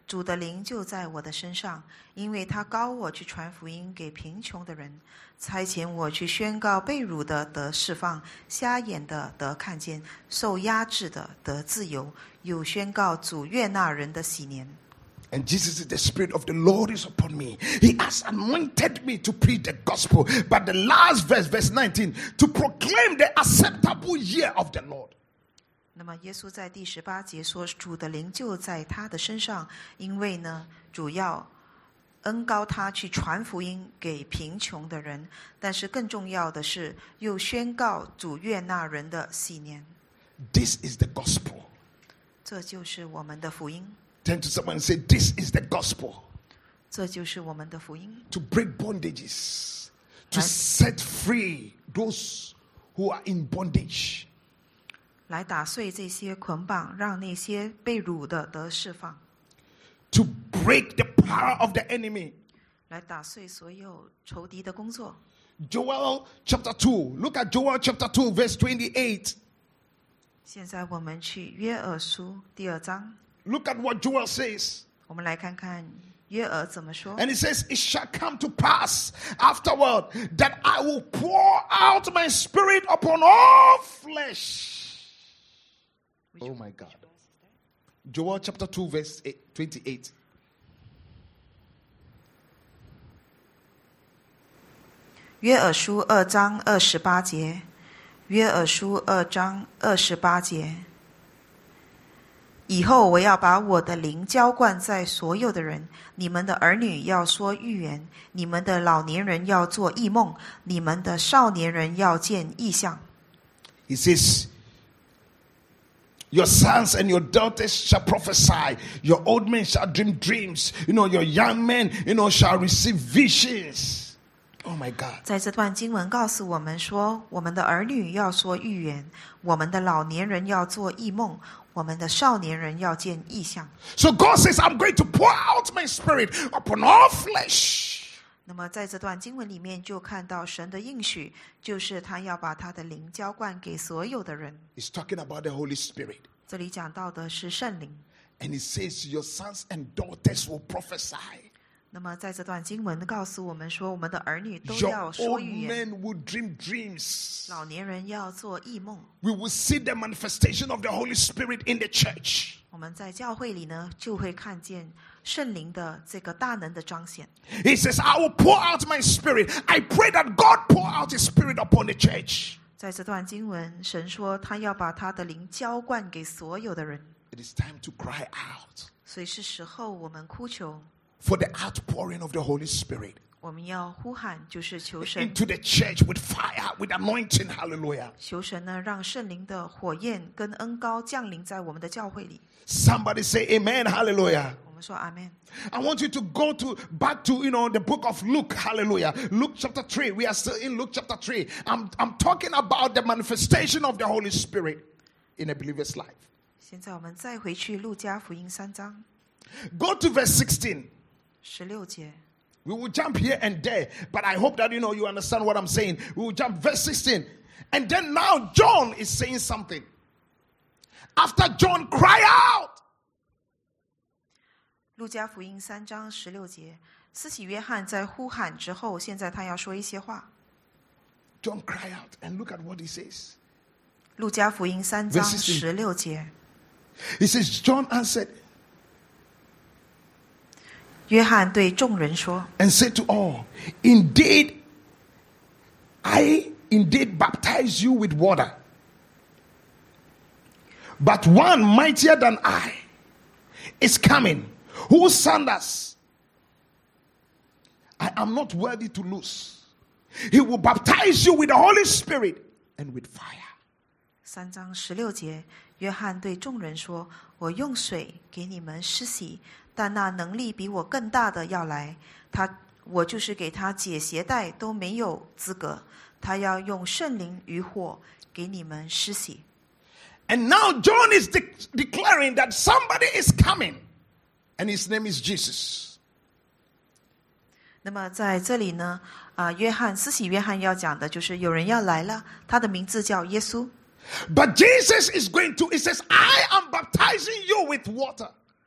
S2: 主的灵就在我的身上，因为他膏我去传福音给贫穷的人，差遣我去宣告被掳的得释放，瞎眼的得看见，受压制的得自由，又宣告主悦纳人的喜年。
S1: And Jesus said, the Spirit of the Lord is upon me. He has anointed me to preach the gospel. But the last verse, verse 19, to proclaim the acceptable year of the Lord.
S2: 那么耶稣在第18节说，主的灵就在他的身上，因为呢，主要恩膏他去传福音给贫穷的人，但是更重要的是，又宣告主悦纳人的喜年。
S1: This is the gospel.
S2: 这就是我们的福音。
S1: Turn to someone and say, this is the gospel.
S2: 这就是我们的福音，
S1: To break bondages. To set free those who are in bondage.
S2: 来打碎这些捆绑，让那些被掳的得释放，
S1: To break the power of the enemy.
S2: 来打碎所有仇敌的工作。
S1: Joel chapter 2. Look at Joel chapter 2 verse 28.
S2: 现在我们去约珥书第2章，
S1: Look at what Joel says.
S2: 我们来看看约珥怎么说。
S1: And it says, it shall come to pass afterward that I will pour out my spirit upon all flesh. Oh my God. Joel chapter 2 verse 28.
S2: 约珥书2章28节，约珥书2章28节。以后我要把我的灵浇灌在所有的人，你们的儿女要说预言，你们的老年人要做异梦，你们的少年人要见异象。
S1: He says, your sons and your daughters shall prophesy. Your old men shall dream dreams. Your young men, shall receive visions. Oh my God.
S2: 在这段经文告诉我们说，我们的儿女要说预言，我们的老年人要做异梦，我们的少年人要见异象。
S1: So God says, I'm going to pour out my spirit upon all flesh.
S2: 那么在这段经文里面就看到神的应许，就是他要把他的灵浇灌给所有的人。
S1: He's talking about the Holy Spirit.
S2: 这里讲到的是圣灵。
S1: And he says, your sons and daughters will prophesy.
S2: 那么在这段经文告诉我们说，我们的儿女都
S1: Your
S2: 要说
S1: old
S2: 预言，
S1: men will dream dreams.
S2: 老年人要做异梦。
S1: We will see the manifestation of the Holy Spirit in the church.
S2: 我们在教会里呢，就会看见圣灵的这个大能的彰显。
S1: He says, I will pour out my spirit. I pray that God pour out his spirit upon the church.
S2: 在这段经文，神说他要把他的灵浇灌给所有的人，
S1: It is time to cry out
S2: 所以是时候我们哭求，
S1: for the outpouring of the Holy Spirit
S2: 我们要呼喊，就是求神，
S1: into the church with fire, with anointing. Hallelujah.
S2: 求神呢，让圣灵的火焰跟恩膏降临在我们的教会里。
S1: Somebody say amen. Hallelujah.
S2: 我们说阿们。
S1: I want you to go back to the book of Luke. Hallelujah. Luke chapter 3. We are still in Luke chapter 3. I'm talking about the manifestation of the Holy Spirit in a believer's life.
S2: 现在我们再回去路加福音3章
S1: Go to verse 16.
S2: 16节。
S1: We will jump here and there, but I hope that you understand what I'm saying. We will jump verse 16. And then now John is saying something. After John cried out.
S2: 路加福音3章16节，施洗约翰在呼喊之后，现在他要说一些话。
S1: John cried out, and look at what he says.
S2: 路加福音3章
S1: Verse 16
S2: 16节，
S1: He says, John answered
S2: 约翰对众人说
S1: and said to all, Indeed, I indeed baptize you with water. But one mightier than I is coming, whose sandals I am not worthy to loose. He will baptize you with the Holy Spirit and with fire.
S2: ：“3章16节，约翰对众人说：我用水给你们施洗，但那能力比我更大的要来，我就是给他解鞋带都没有资格。他要用圣灵与火给你们施洗。”
S1: And now John is declaring that somebody is coming, and his name is Jesus.
S2: 那么在这里呢，施洗约翰要讲的就是有人要来了，他的名字叫耶稣。
S1: But Jesus is going to, he says, I am baptizing you with water.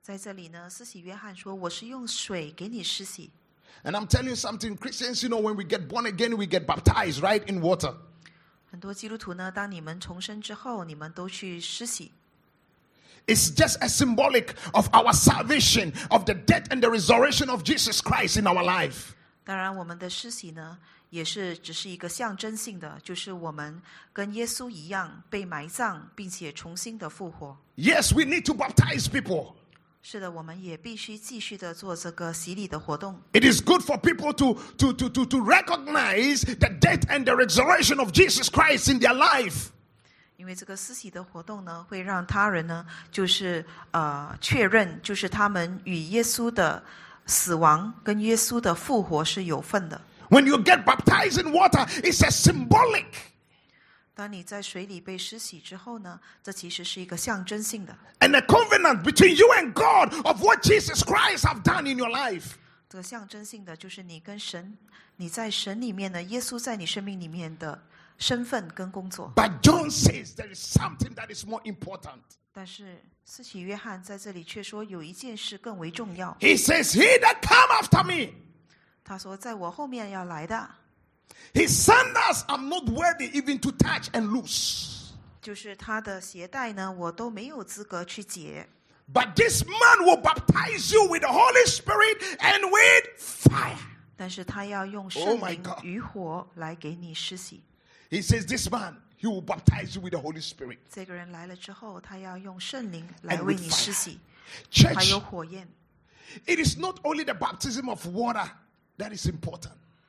S2: 在这里呢，施洗约翰说：“我是用水给你施洗。”
S1: And I'm telling you something, Christians, when we get born again, we get baptized, right, in water.
S2: 很多基督徒呢，当你们重生之后，你们都去施洗。
S1: It's just a symbolic of our salvation, of the death and the resurrection of Jesus Christ in our life.
S2: 当然，我们的施洗呢，也只是一个象征性的，就是我们跟耶稣一样被埋葬，并且重新的复活。
S1: Yes, we need to baptize people.
S2: 是的，我们也必须继续的做这个洗礼的活动。
S1: It is good for people to recognize the death and the resurrection of Jesus Christ in their life.
S2: 因为这个施洗的活动呢，会让他人呢，就是确认，就是他们与耶稣的死亡跟耶稣的复活是有份的。
S1: When you get baptized in water, it's a symbolic.
S2: 当你在水里被施洗之后呢，这其实是一个象征性的。
S1: And a covenant between you and God of what Jesus Christ have done in your life.
S2: 这个象征性的就是你跟神，你在神里面呢，耶稣在你生命里面的身份跟工作。
S1: But John says there is something that is more important.
S2: 但是施洗约翰在这里却说有一件事更为重要。
S1: He says, "He that come after me."
S2: 他说，在我后面要来的。
S1: His sandals I'm not worthy even to touch and loose.
S2: 就是他的鞋带呢，我都没有资格去解。
S1: But this man will baptize you with the Holy Spirit and with fire.
S2: 但是他要用圣灵与火来给你施洗。
S1: He says, this man, he will baptize you with the Holy Spirit.
S2: 这个人来了之后，他要用圣灵来为你施洗，还
S1: Church,
S2: 有火焰。
S1: it is not only the baptism of water that is important.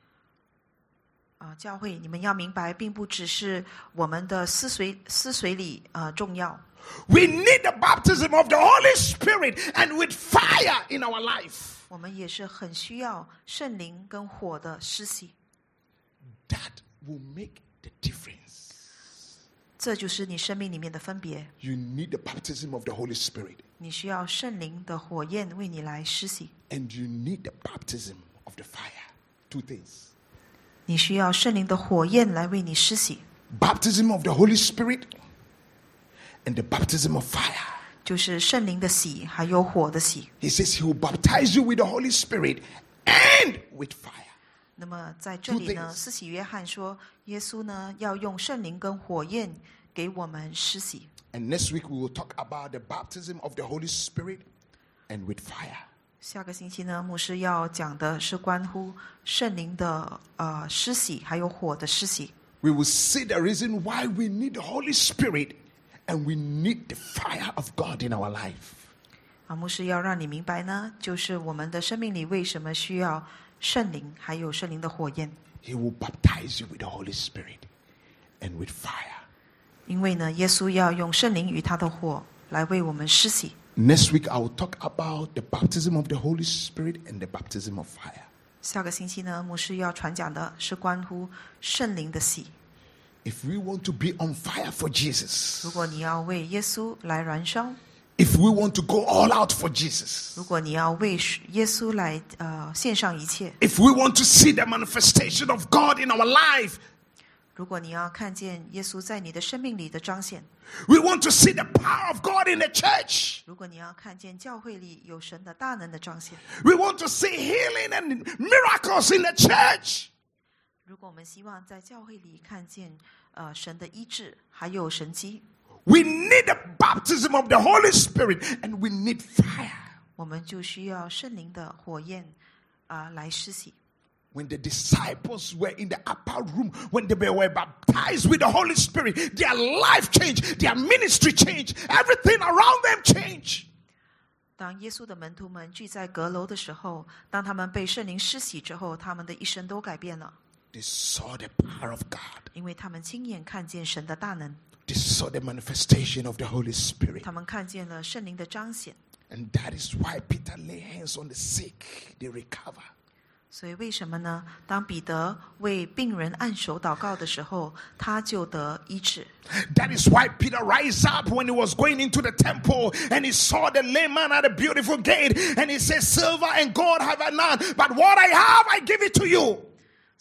S2: 教会，你们要明白，并不只是我们的施水礼重要。
S1: We need the baptism of the Holy Spirit and with fire in our life.
S2: 我们也是很需要圣灵跟火的施洗。
S1: That will make the difference.
S2: 这就是你生命里面的分别。
S1: You need the baptism of the Holy Spirit.
S2: 你需要圣灵的火焰为你来施洗。
S1: And you need the baptism of the fire. Two things.
S2: 你需要圣灵的火焰来为你施洗。
S1: Baptism of the Holy Spirit and the baptism of fire.
S2: 就是圣灵的洗，还有火的洗。
S1: He says he will baptize you with the Holy Spirit and with fire.
S2: 那么在这里呢，施洗约翰说，耶稣呢要用圣灵跟火焰给我们施洗。
S1: And next week we will talk about the baptism of the Holy Spirit and with fire.
S2: 下个星期呢，牧师要讲的是关乎圣灵的施洗，还有火的施洗。
S1: We will see the reason why we need the Holy Spirit and we need the fire of God in our life.
S2: 牧师要让你明白呢，就是我们的生命里为什么需要圣灵，还有圣灵的火焰。
S1: He will baptize you with the Holy Spirit and with fire.
S2: 因为呢，耶稣要用圣灵与他的火来为我们施洗。
S1: Next week I will talk about the baptism of the Holy Spirit and the baptism of fire.
S2: 下个星期呢，牧师要传讲的是关乎圣灵的洗。
S1: If we want to be on fire for Jesus,
S2: 如果你要为耶稣来燃烧，
S1: if we want to go all out for Jesus,
S2: 如果你要为耶稣来献上一切，
S1: if we want to see the manifestation of God in our life,
S2: 如果你要看见耶稣在你的生命里的彰显，
S1: we want to see the power of God in the church,
S2: 如果你要看见教会里有神的大能的彰显，
S1: we want to see healing and miracles in the church,
S2: 如果我们希望在教会里看见神的医治还有神迹，
S1: we need the baptism of the Holy Spirit and we need fire.
S2: 我们就需要圣灵的火焰来施洗。
S1: When the disciples were in the upper room, when they were baptized with the Holy Spirit, their life changed, their ministry changed, everything around them changed.
S2: 当耶稣的门徒们聚在阁楼的时候，当他们被圣灵施洗之后，他们的一生都改变了。
S1: They saw the power of God.
S2: 因为他们亲眼看见神的大能，
S1: They saw the manifestation of the Holy Spirit.
S2: 他们看见了圣灵的彰显。
S1: And that is why Peter lay hands on the sick, they recover.
S2: 所以为什么呢？当彼得为病人按手祷告的时候，他就得医治。
S1: That is why Peter rise up when he was going into the temple and he saw the lame man at a beautiful gate and he said, silver and gold have I none, but what I have I give it to you.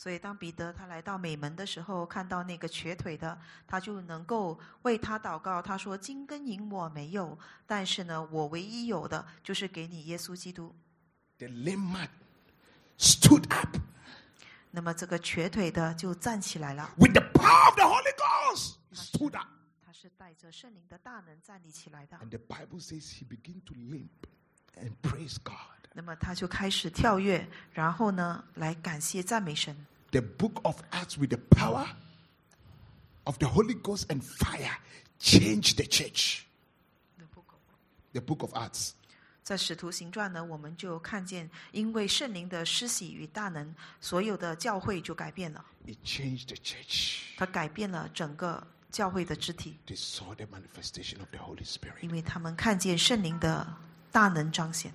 S2: 所以当彼得他来到美门的时候，看到那个瘸腿的，他就能够为他祷告。他说：金跟银我没有，但是呢，我唯一有的就是给你耶稣基督。
S1: The lame man stood up
S2: 那么这个瘸腿的就站起来了，
S1: with the power of the Holy Ghost. He stood up.
S2: 他是带着圣灵的大能站立起来的。
S1: And the Bible says he began to limp and praise God.
S2: 那么他就开始跳跃，然后呢，来感谢赞美神。
S1: The book of Acts with the power of the Holy Ghost and fire changed the church. The book of Acts.
S2: 在使徒行传呢，我们就看见，因为圣灵的施洗与大能，所有的教会就改变了。
S1: It changed the church.
S2: 它改变了整个教会的肢体，
S1: They saw the manifestation of the Holy Spirit.
S2: 因为他们看见圣灵的大能彰显。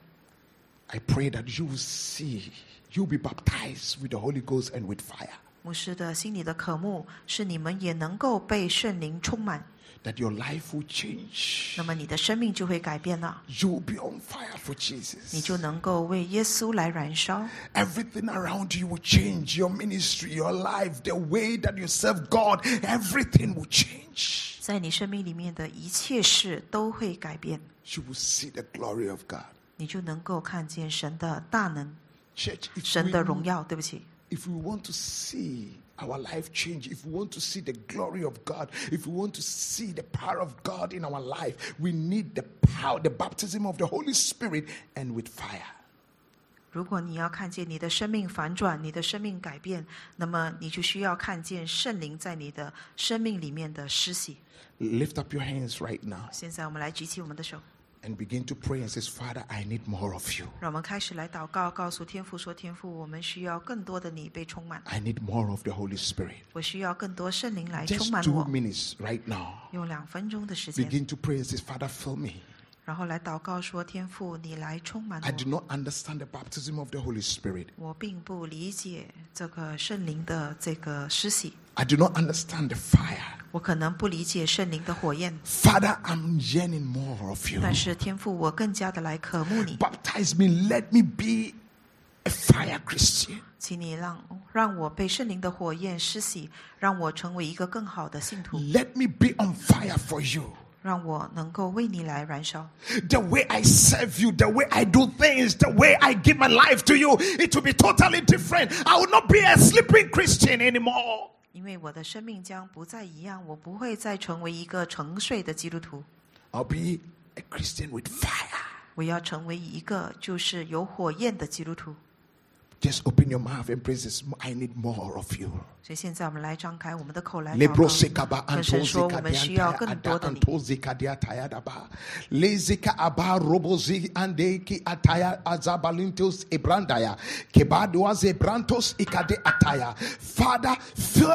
S1: I pray that you will see, you'll be baptized with the Holy Ghost and with fire.
S2: 牧师的心里的渴慕是你们也能够被圣灵充满，
S1: That your life will change.
S2: 那么你的生命就会改变了，
S1: You will be on fire for
S2: 你
S1: Jesus.
S2: 就能够为耶稣来燃烧。
S1: Everything around you will change. Your ministry, your life, the way that you serve God, everything will change.
S2: 在你生命里面的一切事都会改变，
S1: You will see the glory of God.
S2: 你就能够看见神的大能，
S1: Church,
S2: 神的荣耀。对不起，
S1: if we want to see our life change, if we want to see the glory of God, if we want to see the power of God in our life, we need the power, the baptism of the Holy Spirit and with fire.
S2: 如果你要看见你的生命反转，你的生命改变，那么你就需要看见圣灵在你的生命里面的施洗。
S1: Lift up your hands right now
S2: 现在我们来举起我们的手，
S1: and begin to pray and say, Father, I need more of you.
S2: 让我们开始来祷告，告诉天父说：天父，我们需要更多的你被充满，
S1: I need more of the Holy Spirit.
S2: 我需要更多圣灵来充
S1: Just
S2: 满
S1: 2
S2: 我。
S1: minutes right now.
S2: 用2分钟的时间，
S1: Begin to pray and say, Father, fill me.
S2: 然后来祷告说：天父，你来充满
S1: I do
S2: 我。
S1: not understand the baptism of the Holy Spirit.
S2: 我并不理解这个圣灵的这个施洗，
S1: I do not understand the fire.
S2: 我可能不理解圣灵的火焰，
S1: Father, I'm yearning more of you.
S2: 但是天父，我更加的来渴慕你，
S1: Baptize me. Let me be a fire Christian.
S2: 请你让我被圣灵的火焰施洗，让我成为一个更好的信徒，
S1: Let me be on fire for you.
S2: 让我能够为你来燃烧。
S1: The way I serve you, the way I do things, the way I give my life to you, it will be totally different. I will not be a sleeping Christian anymore.
S2: 因为我的生命将不再一样，我不会再成为一个沉睡的基督徒，
S1: I'll be a Christian with fire.
S2: 我要成为一个就是有火焰的基督徒。
S1: Just open your mouth and praise this. I need more of you.
S2: 所以现在我们来张开我们的口来祷
S1: Lebro
S2: 告，
S1: sekaba
S2: 跟神说我们需要更多的你。
S1: antozika dia tayadaba. Lezika aba robozi andeki ataya azabalintos ebrandaya. Kebadwa zebrantos ikade ataya. Father, fill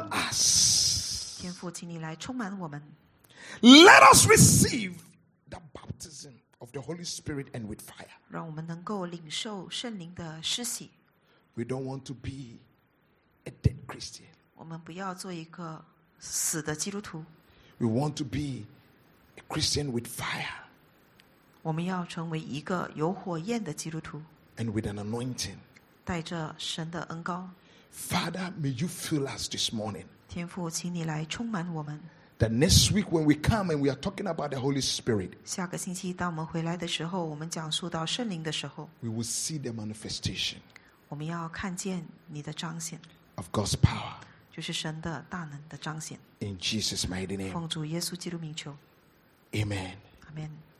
S1: us.
S2: 天父，请你来充满我们，
S1: Let us receive the baptism of the Holy Spirit and with fire.
S2: 让我们能够领受圣灵的施洗。
S1: We don't want to be a dead Christian.
S2: 我们不要做一个死的基督徒，
S1: We want to be a Christian with fire
S2: 我们要成为一个有火焰的基督徒，
S1: and with an anointing.
S2: 带着神的恩膏。
S1: Father, may you fill us this morning.
S2: 天父，请你来充满我们。
S1: That next week when we come and we are talking about the Holy Spirit,
S2: 下个星期当我们回来的时候，我们讲述到圣灵的时候，
S1: we will see the manifestation
S2: 我们要看见你的彰显，
S1: of God's power.
S2: 就是神的大能的彰显。
S1: In Jesus' mighty name.
S2: 奉主耶稣基督名求，
S1: Amen.
S2: 阿们。